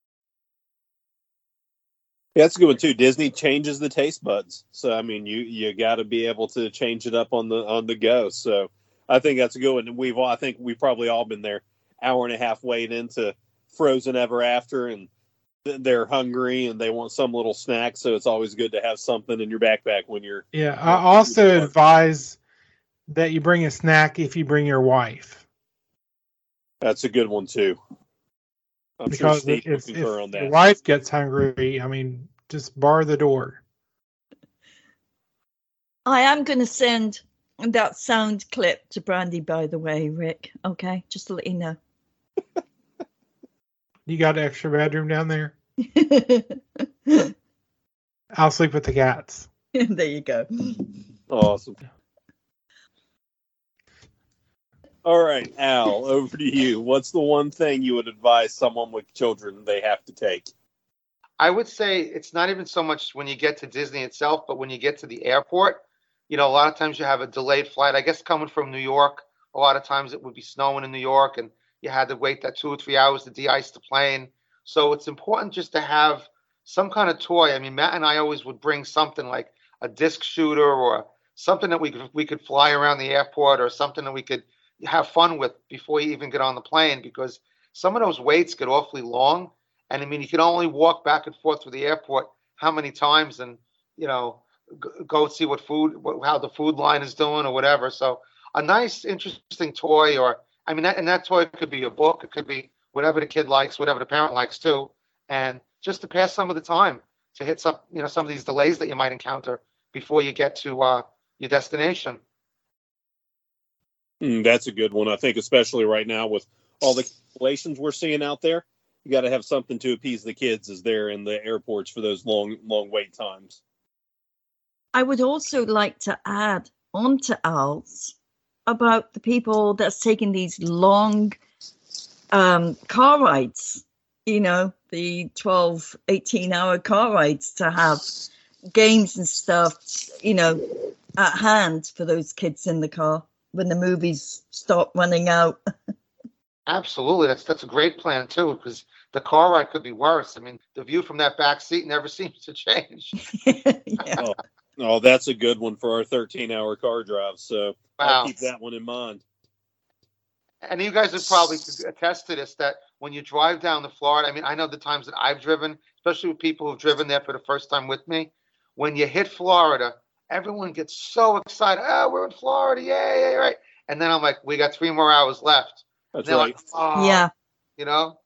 Yeah, that's a good one too. Disney changes the taste buds, so I mean, you got to be able to change it up on the go. So I think that's a good one. And I think we've probably all been there, hour and a half wait into Frozen Ever After, and they're hungry and they want some little snack. So it's always good to have something in your backpack when you're. Yeah, I also advise that you bring a snack if you bring your wife. That's a good one too. I'm Because sure Steve will if concur on that. your wife gets hungry, I mean, just bar the door. I am going to send that sound clip to Brandy, by the way, Rick. Okay, just to let you know. You got an extra bedroom down there? I'll sleep with the cats. There you go. Awesome. All right, Al, over to you. What's the one thing you would advise someone with children they have to take? I would say it's not even so much when you get to Disney itself, but when you get to the airport. You know, a lot of times you have a delayed flight. I guess coming from New York, a lot of times it would be snowing in New York, and you had to wait that 2 or 3 hours to de-ice the plane. So it's important just to have some kind of toy. I mean, Matt and I always would bring something like a disc shooter or something that we could fly around the airport, or something that we could have fun with before you even get on the plane, because some of those waits get awfully long. And I mean, you can only walk back and forth through the airport how many times, and, you know, go see how the food line is doing or whatever. So a nice, interesting toy, or, I mean, that toy could be a book. It could be whatever the kid likes, whatever the parent likes too. And just to pass some of the time to hit some of these delays that you might encounter before you get to your destination. That's a good one. I think especially right now with all the cancellations we're seeing out there, you got to have something to appease the kids as they're in the airports for those long wait times. I would also like to add on to Al's about the people that's taking these long car rides, you know, the 12, 18-hour car rides, to have games and stuff, you know, at hand for those kids in the car when the movies stop running out. Absolutely. That's a great plan too, because the car ride could be worse. I mean, the view from that back seat never seems to change. Yeah. Oh, that's a good one for our 13-hour car drive. So Wow. I'll keep that one in mind. And you guys would probably attest to this, that when you drive down to Florida, I mean, I know the times that I've driven, especially with people who've driven there for the first time with me, when you hit Florida, everyone gets so excited. Oh, we're in Florida. Yay, right. And then I'm like, we got 3 more hours left. That's right. right. Like, oh, Yeah. You know?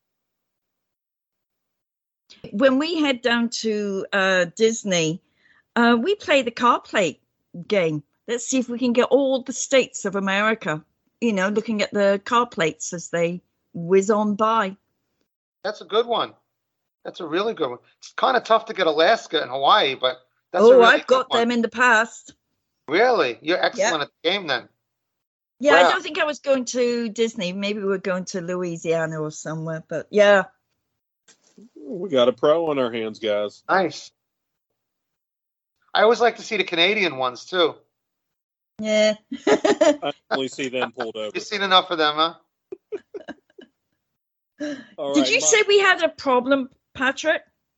When we head down to Disney, we play the car plate game. Let's see if we can get all the states of America, you know, looking at the car plates as they whiz on by. That's a good one. That's a really good one. It's kind of tough to get Alaska and Hawaii, but that's I've got them in the past. Really? You're excellent at the game then. Yeah, Wow. I don't think I was going to Disney. Maybe we're going to Louisiana or somewhere, but yeah. We got a pro on our hands, guys. Nice. I always like to see the Canadian ones too. Yeah. I only see them pulled over. You've seen enough of them, huh? All Did right, you say we had a problem, Patrick?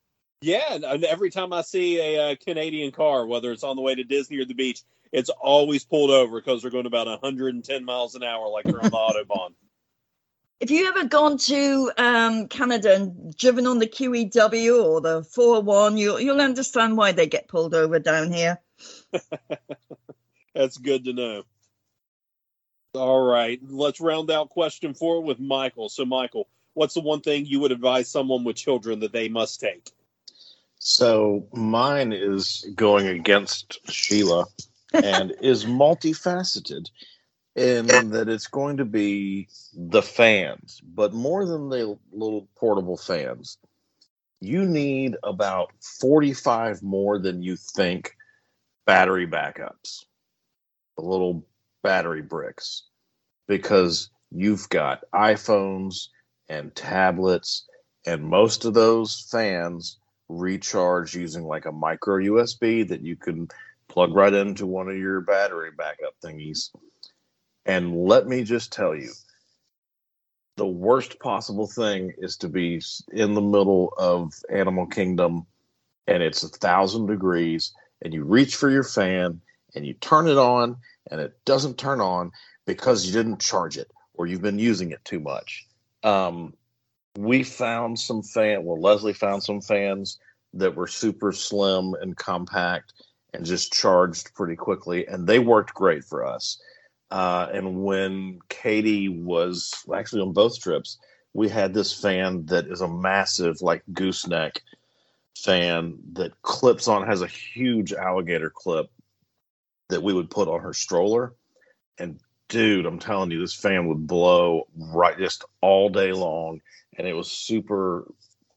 Yeah, and every time I see a Canadian car, whether it's on the way to Disney or the beach, it's always pulled over because they're going about 110 miles an hour like they're on the Autobahn. If you ever gone to Canada and driven on the QEW or the 401, you'll understand why they get pulled over down here. That's good to know. All right, let's round out question 4 with Michael. So, Michael, what's the one thing you would advise someone with children that they must take? So mine is going against Sheila and is multifaceted in that it's going to be the fans, but more than the little portable fans. You need about 45 more than you think battery backups, the little battery bricks, because you've got iPhones and tablets, and most of those fans recharge using like a micro USB that you can plug right into one of your battery backup thingies. And let me just tell you, the worst possible thing is to be in the middle of Animal Kingdom and it's 1,000 degrees and you reach for your fan and you turn it on and it doesn't turn on because you didn't charge it or you've been using it too much. We found some Leslie found some fans that were super slim and compact and just charged pretty quickly, and they worked great for us. And when Katie was actually on both trips, we had this fan that is a massive, like, gooseneck fan that clips on, has a huge alligator clip that we would put on her stroller. And dude, I'm telling you, this fan would blow right just all day long. And it was super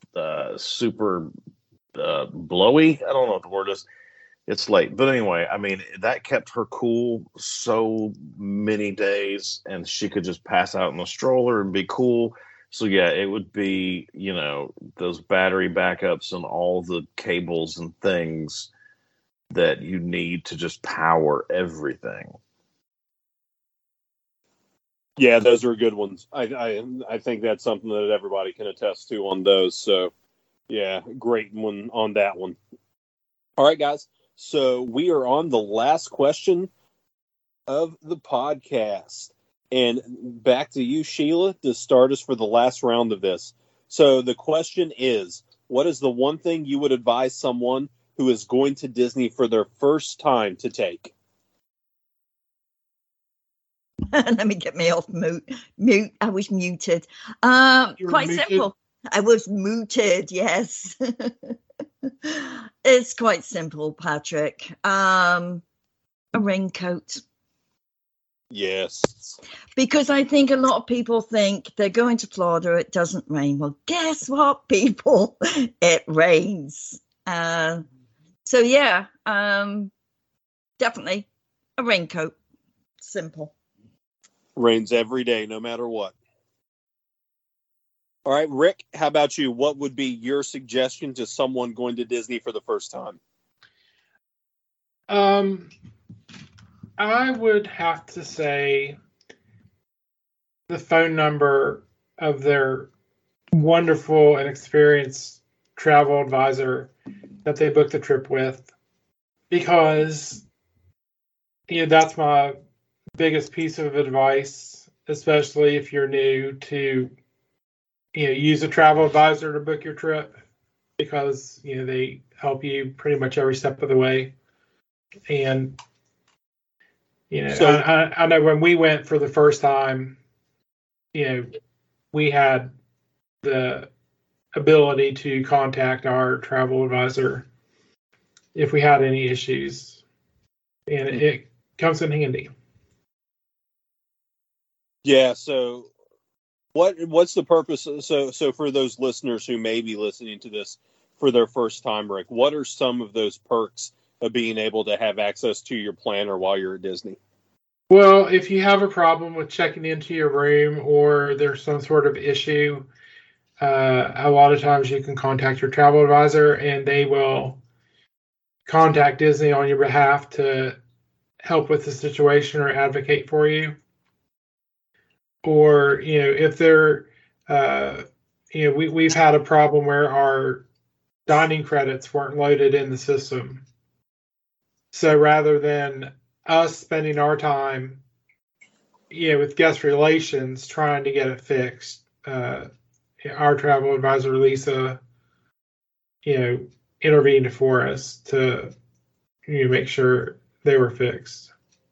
blowy. I don't know what the word is. It's late. But anyway, I mean, that kept her cool so many days, and she could just pass out in the stroller and be cool. So, yeah, it would be, those battery backups and all the cables and things that you need to just power everything. Yeah, those are good ones. I think that's something that everybody can attest to on those. So, yeah, great one on that one. All right, guys. So we are on the last question of the podcast. And back to you, Sheila, to start us for the last round of this. So the question is, what is the one thing you would advise someone who is going to Disney for their first time to take? Let me get me off mute. I was muted. Quite muted? simple. I was muted, yes. It's quite simple, Patrick. A raincoat. Yes. Because I think a lot of people think they're going to Florida, it doesn't rain. Well, guess what, people? It rains. So, yeah, definitely a raincoat. Simple. Rains every day, no matter what. All right, Rick, how about you? What would be your suggestion to someone going to Disney for the first time? I would have to say the phone number of their wonderful and experienced travel advisor that they booked the trip with, because that's my biggest piece of advice, especially if you're new, to use a travel advisor to book your trip, because they help you pretty much every step of the way. And I know when we went for the first time, we had the ability to contact our travel advisor if we had any issues, and it comes in handy. Yeah, so what's the purpose? So for those listeners who may be listening to this for their first time, Rick, what are some of those perks of being able to have access to your planner while you're at Disney? Well, if you have a problem with checking into your room or there's some sort of issue, a lot of times you can contact your travel advisor and they will contact Disney on your behalf to help with the situation or advocate for you. Or, if they're, we've had a problem where our dining credits weren't loaded in the system. So rather than us spending our time, with guest relations trying to get it fixed, our travel advisor, Lisa, intervened for us to make sure they were fixed.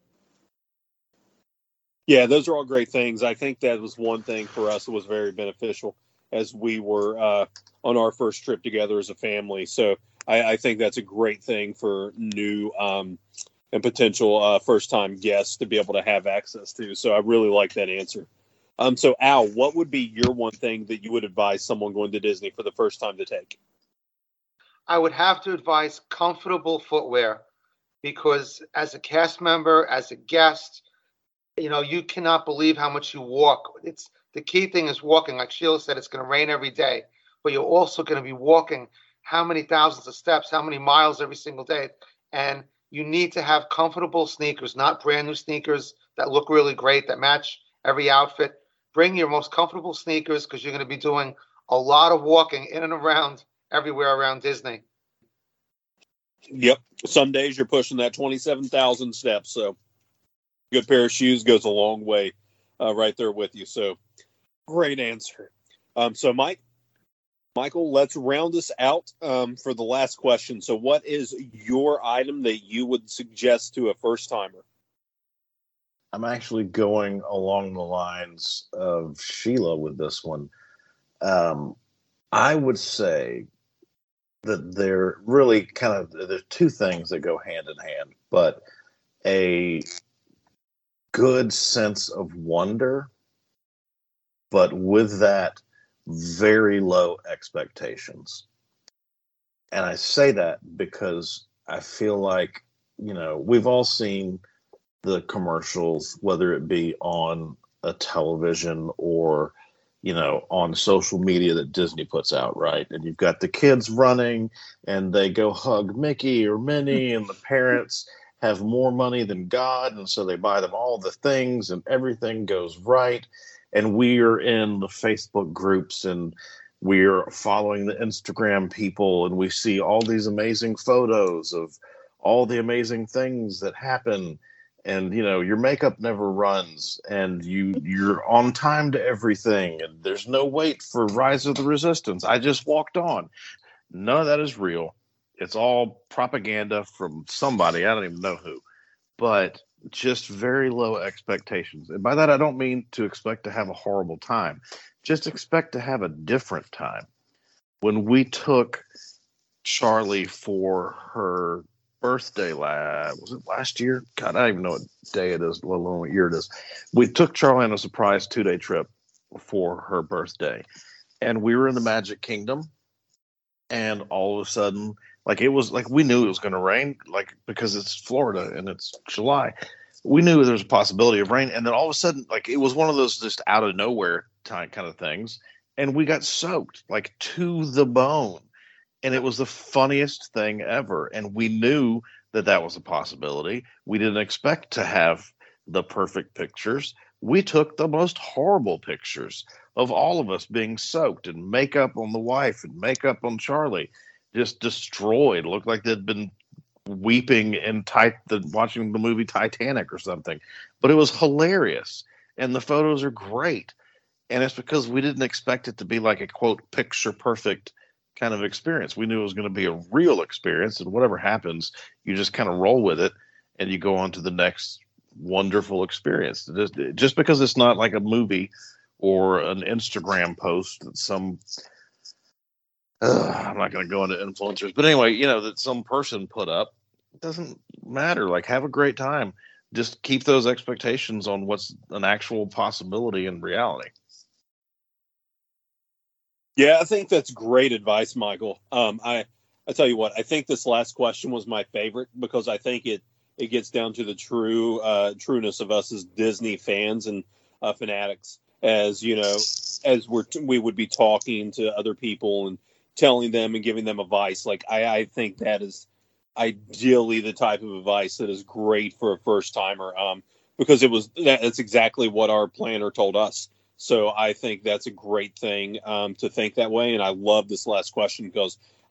Yeah, those are all great things. I think that was one thing for us that was very beneficial as we were on our first trip together as a family. So I think that's a great thing for new and potential first-time guests to be able to have access to. So I really like that answer. So Al, what would be your one thing that you would advise someone going to Disney for the first time to take? I would have to advise comfortable footwear, because as a cast member, as a guest, you cannot believe how much you walk. It's the key thing is walking. Like Sheila said, it's going to rain every day, but you're also going to be walking how many thousands of steps, how many miles every single day. And you need to have comfortable sneakers, not brand new sneakers that look really great, that match every outfit. Bring your most comfortable sneakers, because you're going to be doing a lot of walking in and around everywhere around Disney. Yep. Some days you're pushing that 27,000 steps. So good pair of shoes goes a long way right there with you. So great answer. So Michael, let's round this out for the last question. So what is your item that you would suggest to a first timer? I'm actually going along the lines of Sheila with this one. I would say that there really there's two things that go hand in hand, but a good sense of wonder, but with that, very low expectations. And I say that because I feel like, we've all seen the commercials, whether it be on a television or on social media that Disney puts out, right? And you've got the kids running and they go hug Mickey or Minnie, and the parents have more money than God, and so they buy them all the things and everything goes right. And we are in the Facebook groups and we're following the Instagram people, and we see all these amazing photos of all the amazing things that happen. And, your makeup never runs, and you're on time to everything, and there's no wait for Rise of the Resistance. I just walked on. None of that is real. It's all propaganda from somebody. I don't even know who. But just very low expectations. And by that, I don't mean to expect to have a horrible time. Just expect to have a different time. When we took Charlie for her birthday, was it last year? God, I don't even know what day it is, let alone what year it is. We took Charlie on a surprise 2-day trip for her birthday. And we were in the Magic Kingdom. And all of a sudden, it was like we knew it was going to rain, because it's Florida and it's July. We knew there was a possibility of rain. And then all of a sudden, it was one of those just out of nowhere kind of things. And we got soaked, to the bone. And it was the funniest thing ever. And we knew that was a possibility. We didn't expect to have the perfect pictures. We took the most horrible pictures of all of us being soaked, and makeup on the wife and makeup on Charlie, just destroyed. Looked like they'd been weeping and watching the movie Titanic or something. But it was hilarious. And the photos are great. And it's because we didn't expect it to be like a, quote, picture perfect kind of experience. We knew it was going to be a real experience, and whatever happens, you just kind of roll with it and you go on to the next wonderful experience. Just because it's not like a movie or an Instagram post that I'm not going to go into influencers, but anyway, that some person put up, it doesn't matter. Have a great time. Just keep those expectations on what's an actual possibility in reality. Yeah, I think that's great advice, Michael. I tell you what, I think this last question was my favorite, because I think it gets down to the trueness of us as Disney fans and fanatics. As as we would be talking to other people and telling them and giving them advice. I think that is ideally the type of advice that is great for a first timer. Because that's exactly what our planner told us. So I think that's a great thing to think that way. And I love this last question because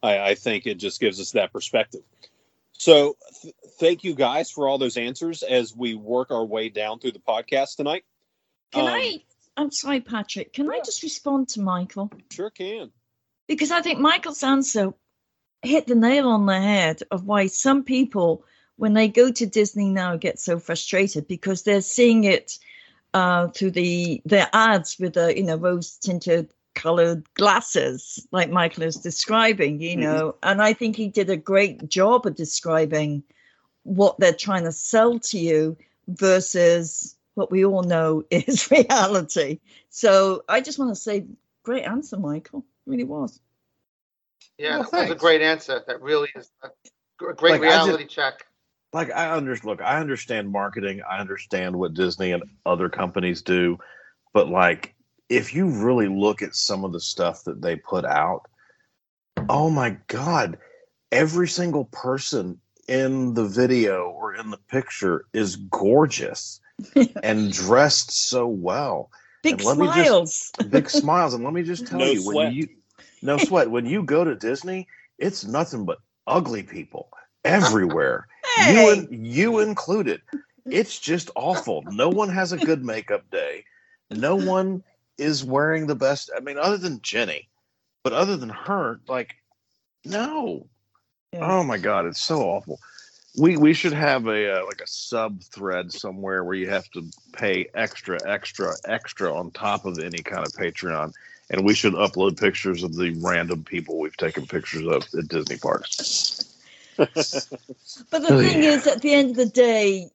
I think it just gives us that perspective. So thank you guys for all those answers as we work our way down through the podcast tonight. I'm sorry, Patrick. Can I just respond to Michael? Sure can. Because I think Michael's answer hit the nail on the head of why some people, when they go to Disney now, get so frustrated because they're seeing it through their ads with the rose tinted colored glasses, like Michael is describing, and I think he did a great job of describing what they're trying to sell to you versus what we all know is reality. So I just want to say, great answer, Michael. It really was. Yeah, that was a great answer. That really is a great reality check. Like I understand marketing. I understand what Disney and other companies do, but like if you really look at some of the stuff that they put out, oh my God, every single person in the video or in the picture is gorgeous and dressed so well. Big smiles. Big smiles. And let me just tell you, no sweat. When you go to Disney, it's nothing but ugly people everywhere. Hey. You included. It's just awful. No one has a good makeup day. No one is wearing the best. I mean, other than Jenny, but other than her, like, no. Yeah. Oh my God, it's so awful. We should have a sub thread somewhere where you have to pay extra on top of any kind of Patreon, and we should upload pictures of the random people we've taken pictures of at Disney parks. But the thing is, at the end of the day,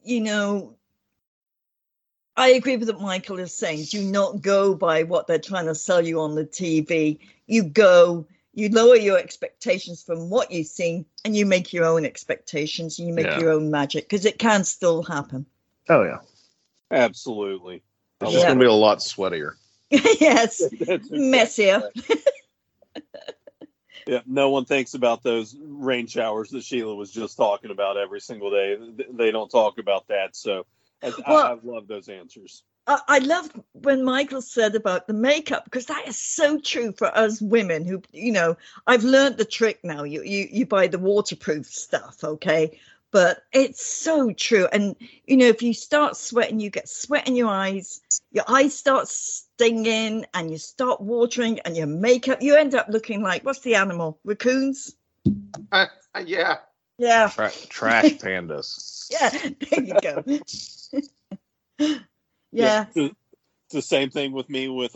I agree with what Michael is saying. Do not go by what they're trying to sell you on the TV. You lower your expectations from what you've seen, and you make your own expectations, and you make your own magic, because it can still happen. Oh, yeah. Absolutely. It's just going to be a lot sweatier. Yes. Messier. Yeah, no one thinks about those rain showers that Sheila was just talking about every single day. They don't talk about that. So I love those answers. I love when Michael said about the makeup, because that is so true for us women who, I've learned the trick now. You buy the waterproof stuff, okay? But it's so true. And, if you start sweating, you get sweat in your eyes start stinging, and you start watering, and your makeup, you end up looking like, what's the animal? Raccoons? Yeah. Yeah. Trash pandas. Yeah, there you go. Yeah. It's the same thing with me with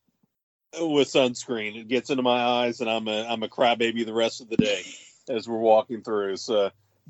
sunscreen. It gets into my eyes, and I'm a crybaby the rest of the day as we're walking through. So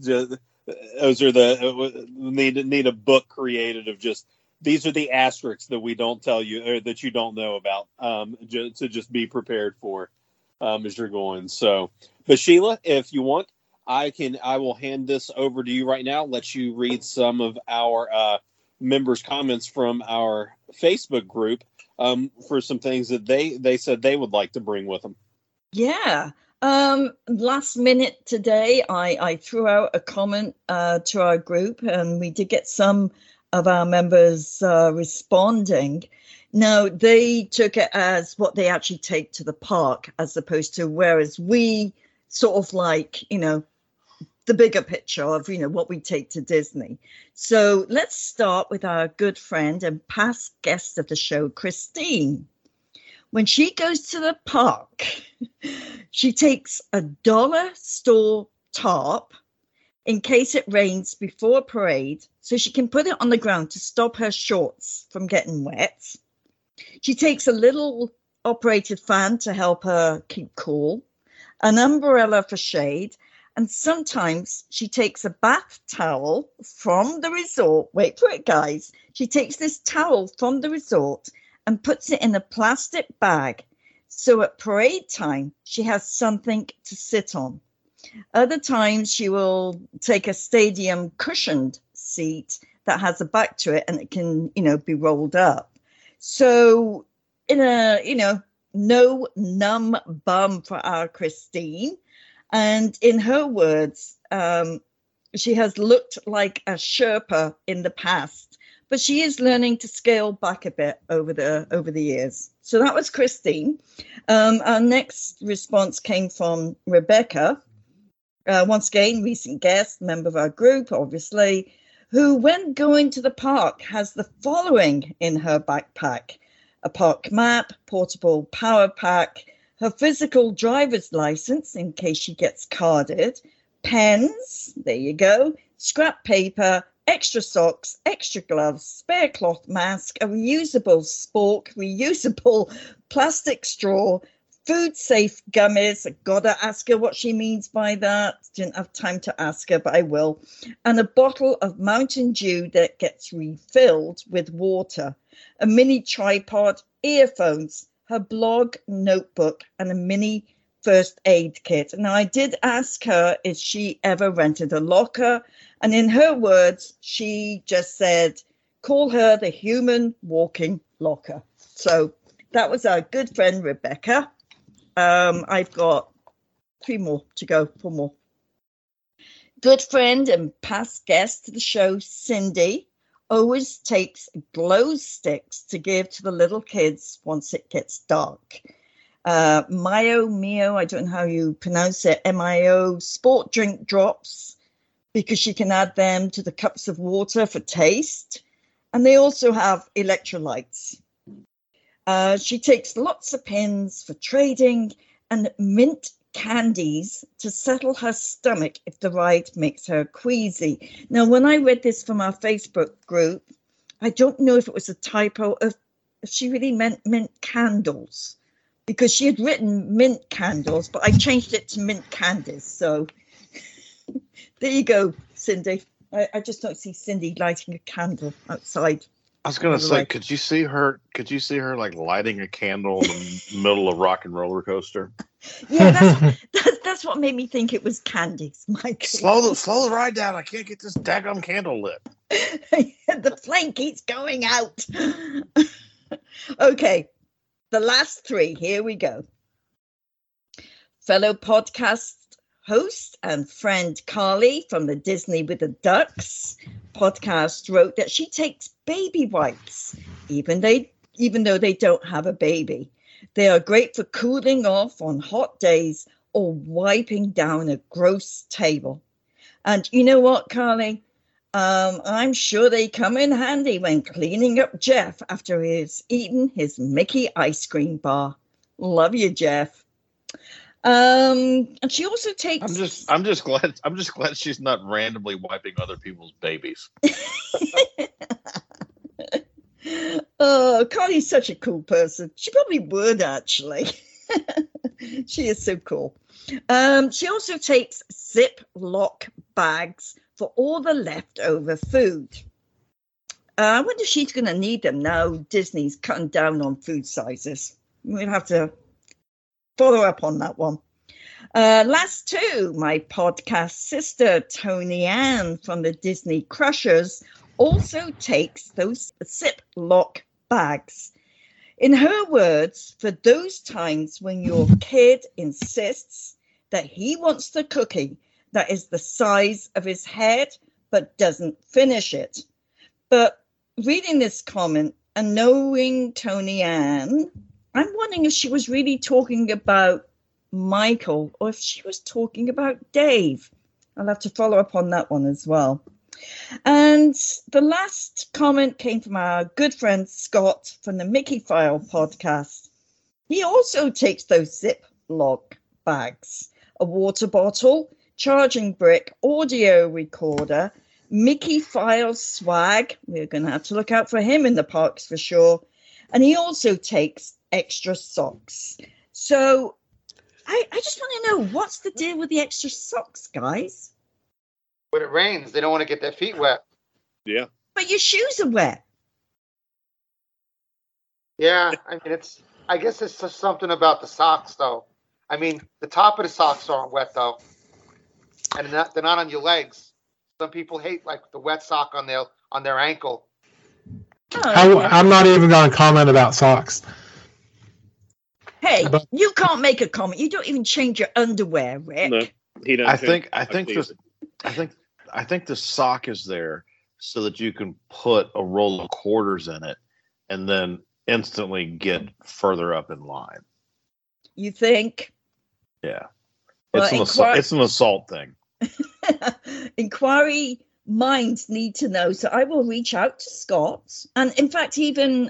those are need a book created of just, these are the asterisks that we don't tell you, or that you don't know about, to just be prepared for as you're going. So, but Sheila, if you want, I will hand this over to you right now. Let you read some of our members' comments from our Facebook group for some things that they said they would like to bring with them. Yeah. Last minute today, I threw out a comment to our group, and we did get some of our members responding. Now, they took it as what they actually take to the park, as opposed to, whereas we sort of like, the bigger picture of, what we take to Disney. So let's start with our good friend and past guest of the show, Christine. When she goes to the park, she takes a dollar store tarp in case it rains before a parade, so she can put it on the ground to stop her shorts from getting wet. She takes a little operated fan to help her keep cool, an umbrella for shade, and sometimes she takes a bath towel from the resort. Wait for it, guys. She takes this towel from the resort and puts it in a plastic bag, so at parade time, she has something to sit on. Other times, she will take a stadium cushioned seat that has a back to it, and it can, be rolled up. So in a, no numb bum for our Christine. And in her words, she has looked like a Sherpa in the past, but she is learning to scale back a bit over the years. So that was Christine. Our next response came from Rebecca. Once again, recent guest, member of our group, obviously, who, when going to the park, has the following in her backpack: a park map, portable power pack, her physical driver's license in case she gets carded, pens, there you go, scrap paper, extra socks, extra gloves, spare cloth mask, a reusable spork, reusable plastic straw, food safe gummies. I gotta ask her what she means by that. Didn't have time to ask her, but I will. And a bottle of Mountain Dew that gets refilled with water, a mini tripod, earphones, her blog notebook, and a mini first aid kit. Now, I did ask her if she ever rented a locker, and in her words, she just said, call her the human walking locker. So that was our good friend Rebecca. I've got 3 more to go, 4 more. Good friend and past guest to the show, Cindy, always takes glow sticks to give to the little kids once it gets dark. Mio, I don't know how you pronounce it, MIO, sport drink drops, because she can add them to the cups of water for taste. And they also have electrolytes. She takes lots of pins for trading and mint candies to settle her stomach if the ride makes her queasy. Now, when I read this from our Facebook group, I don't know if it was a typo, if she really meant mint candles, because she had written mint candles, but I changed it to mint candies. So there you go, Cindy. I just don't see Cindy lighting a candle outside. I was gonna say, could you see her like lighting a candle in the middle of Rock and Roller Coaster? Yeah, that's what made me think it was candies, Michael. Slow the ride down. I can't get this daggum candle lit. The flame keeps going out. Okay, the last 3. Here we go. Fellow podcast host and friend Carly from the Disney with the Ducks podcast wrote that she takes baby wipes, even though they don't have a baby. They are great for cooling off on hot days or wiping down a gross table. And you know what, Carly? I'm sure they come in handy when cleaning up Jeff after he's eaten his Mickey ice cream bar. Love you, Jeff. And she also takes. I'm just glad she's not randomly wiping other people's babies. Oh, Carly's such a cool person. She probably would, actually. She is so cool. She also takes Ziploc bags for all the leftover food. I wonder if she's going to need them now Disney's cutting down on food sizes. We'll have to follow up on that one. Last 2, my podcast sister, Tony Ann from the Disney Crushers, also takes those Ziploc bags. In her words, for those times when your kid insists that he wants the cookie that is the size of his head but doesn't finish it. But reading this comment and knowing Tony Ann, I'm wondering if she was really talking about Michael or if she was talking about Dave. I'll have to follow up on that one as well. And the last comment came from our good friend Scott from the Mickey File podcast. He also takes those Ziploc bags, a water bottle, charging brick, audio recorder, Mickey File swag. We're going to have to look out for him in the parks for sure. And he also takes extra socks. So I just want to know, what's the deal with the extra socks, guys? When it rains, they don't want to get their feet wet. Yeah. But your shoes are wet. Yeah, I mean, I guess it's just something about the socks, though. I mean, the top of the socks aren't wet, though. And they're not on your legs. Some people hate, like, the wet sock on their ankle. I'm not even going to comment about socks. Hey, you can't make a comment. You don't even change your underwear, Rick. No, he doesn't. I think the sock is there so that you can put a roll of quarters in it, and then instantly get further up in line. You think? Yeah. Well, It's an assault thing. Inquiry minds need to know. So I will reach out to Scott. And in fact, even,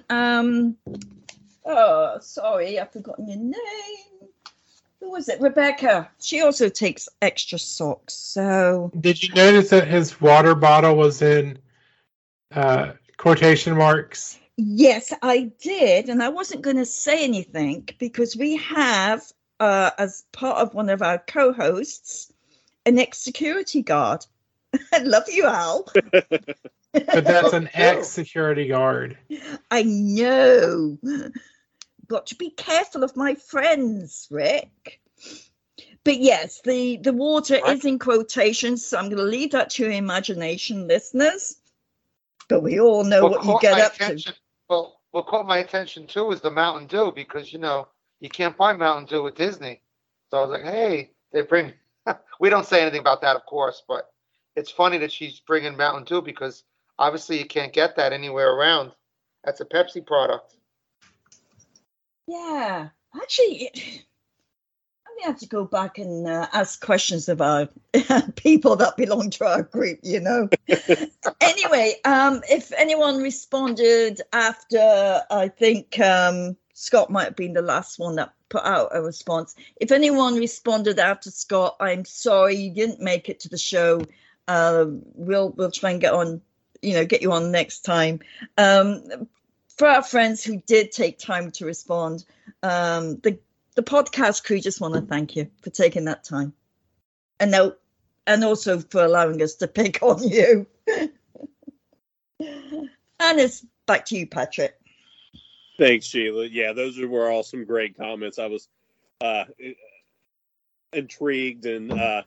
oh, sorry, I've forgotten your name. Who was it? Rebecca. She also takes extra socks. So did you notice that his water bottle was in quotation marks? Yes, I did. And I wasn't going to say anything because we have, as part of one of our co-hosts, an ex-security guard. I love you, Al. But that's an ex-security guard. I know. Got to be careful of my friends, Rick. But yes, the water is in quotations, so I'm going to leave that to your imagination, listeners. But we all know what you get up to. Well, what caught my attention too is the Mountain Dew, because you can't buy Mountain Dew at Disney. So I was like, hey, they bring. We don't say anything about that, of course, but it's funny that she's bringing Mountain Dew because obviously you can't get that anywhere around. That's a Pepsi product. Yeah, actually, I may have to go back and ask questions of our people that belong to our group, Anyway, if anyone responded after, I think Scott might have been the last one that put out a response. If anyone responded after Scott, I'm sorry you didn't make it to the show. We'll try and get on, get you on next time. For our friends who did take time to respond, the podcast crew just want to thank you for taking that time, and also for allowing us to pick on you. And it's back to you, Patrick. Thanks, Sheila. Yeah, those were all some great comments. I was intrigued and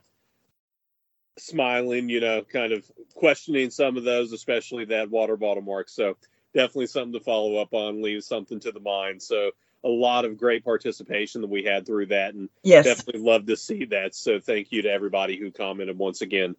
smiling, kind of questioning some of those, especially that water bottle mark. So definitely something to follow up on, leave something to the mind. So a lot of great participation that we had through that, and yes, definitely love to see that. So thank you to everybody who commented once again.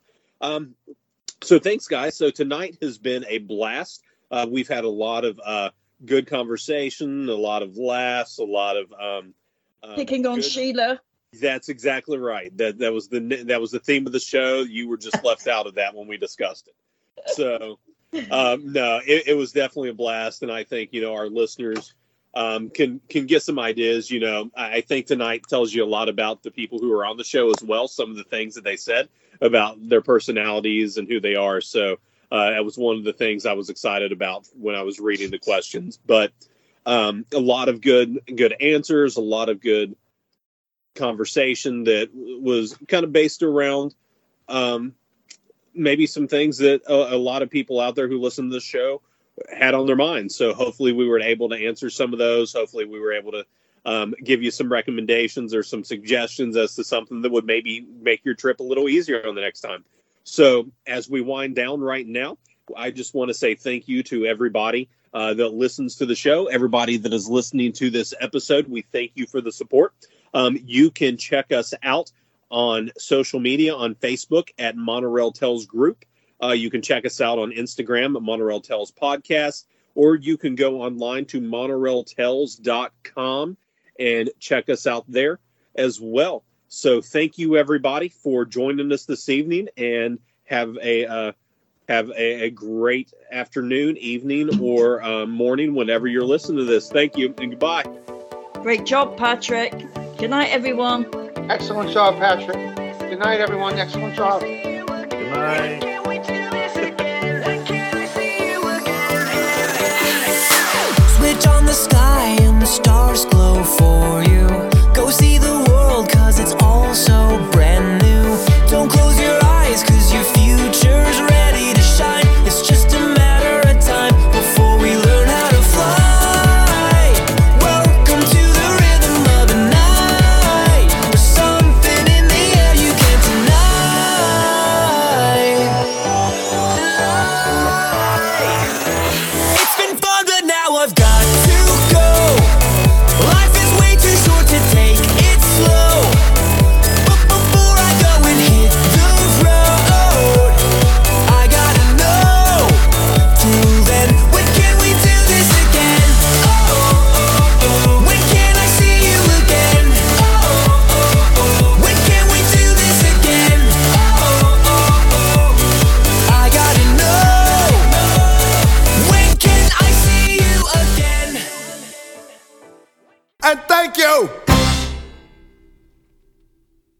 So thanks, guys. So tonight has been a blast. We've had a lot of good conversation, a lot of laughs, a lot of picking on Sheila. That's exactly right. That was the theme of the show. You were just left out of that when we discussed it. So no, it was definitely a blast, and I think our listeners can get some ideas. I think tonight tells you a lot about the people who are on the show as well. Some of the things that they said about their personalities and who they are. So that was one of the things I was excited about when I was reading the questions. But a lot of good answers, a lot of good conversation that was kind of based around maybe some things that a lot of people out there who listen to the show had on their minds. So hopefully we were able to answer some of those. Hopefully we were able to give you some recommendations or some suggestions as to something that would maybe make your trip a little easier on the next time. So as we wind down right now, I just want to say thank you to everybody that listens to the show, everybody that is listening to this episode. We thank you for the support. You can check us out on social media, on Facebook at Monorail Tales Group. You can check us out on Instagram at Monorail Tales Podcast, or you can go online to monorailtales.com and check us out there as well. So thank you, everybody, for joining us this evening, and have a great afternoon, evening, or morning whenever you're listening to this. Thank you, and goodbye. Great job, Patrick. Good night, everyone. Excellent job, Patrick. Good night, everyone. Excellent job. Good night. Switch on the sky and the stars glow for you. Go see the world.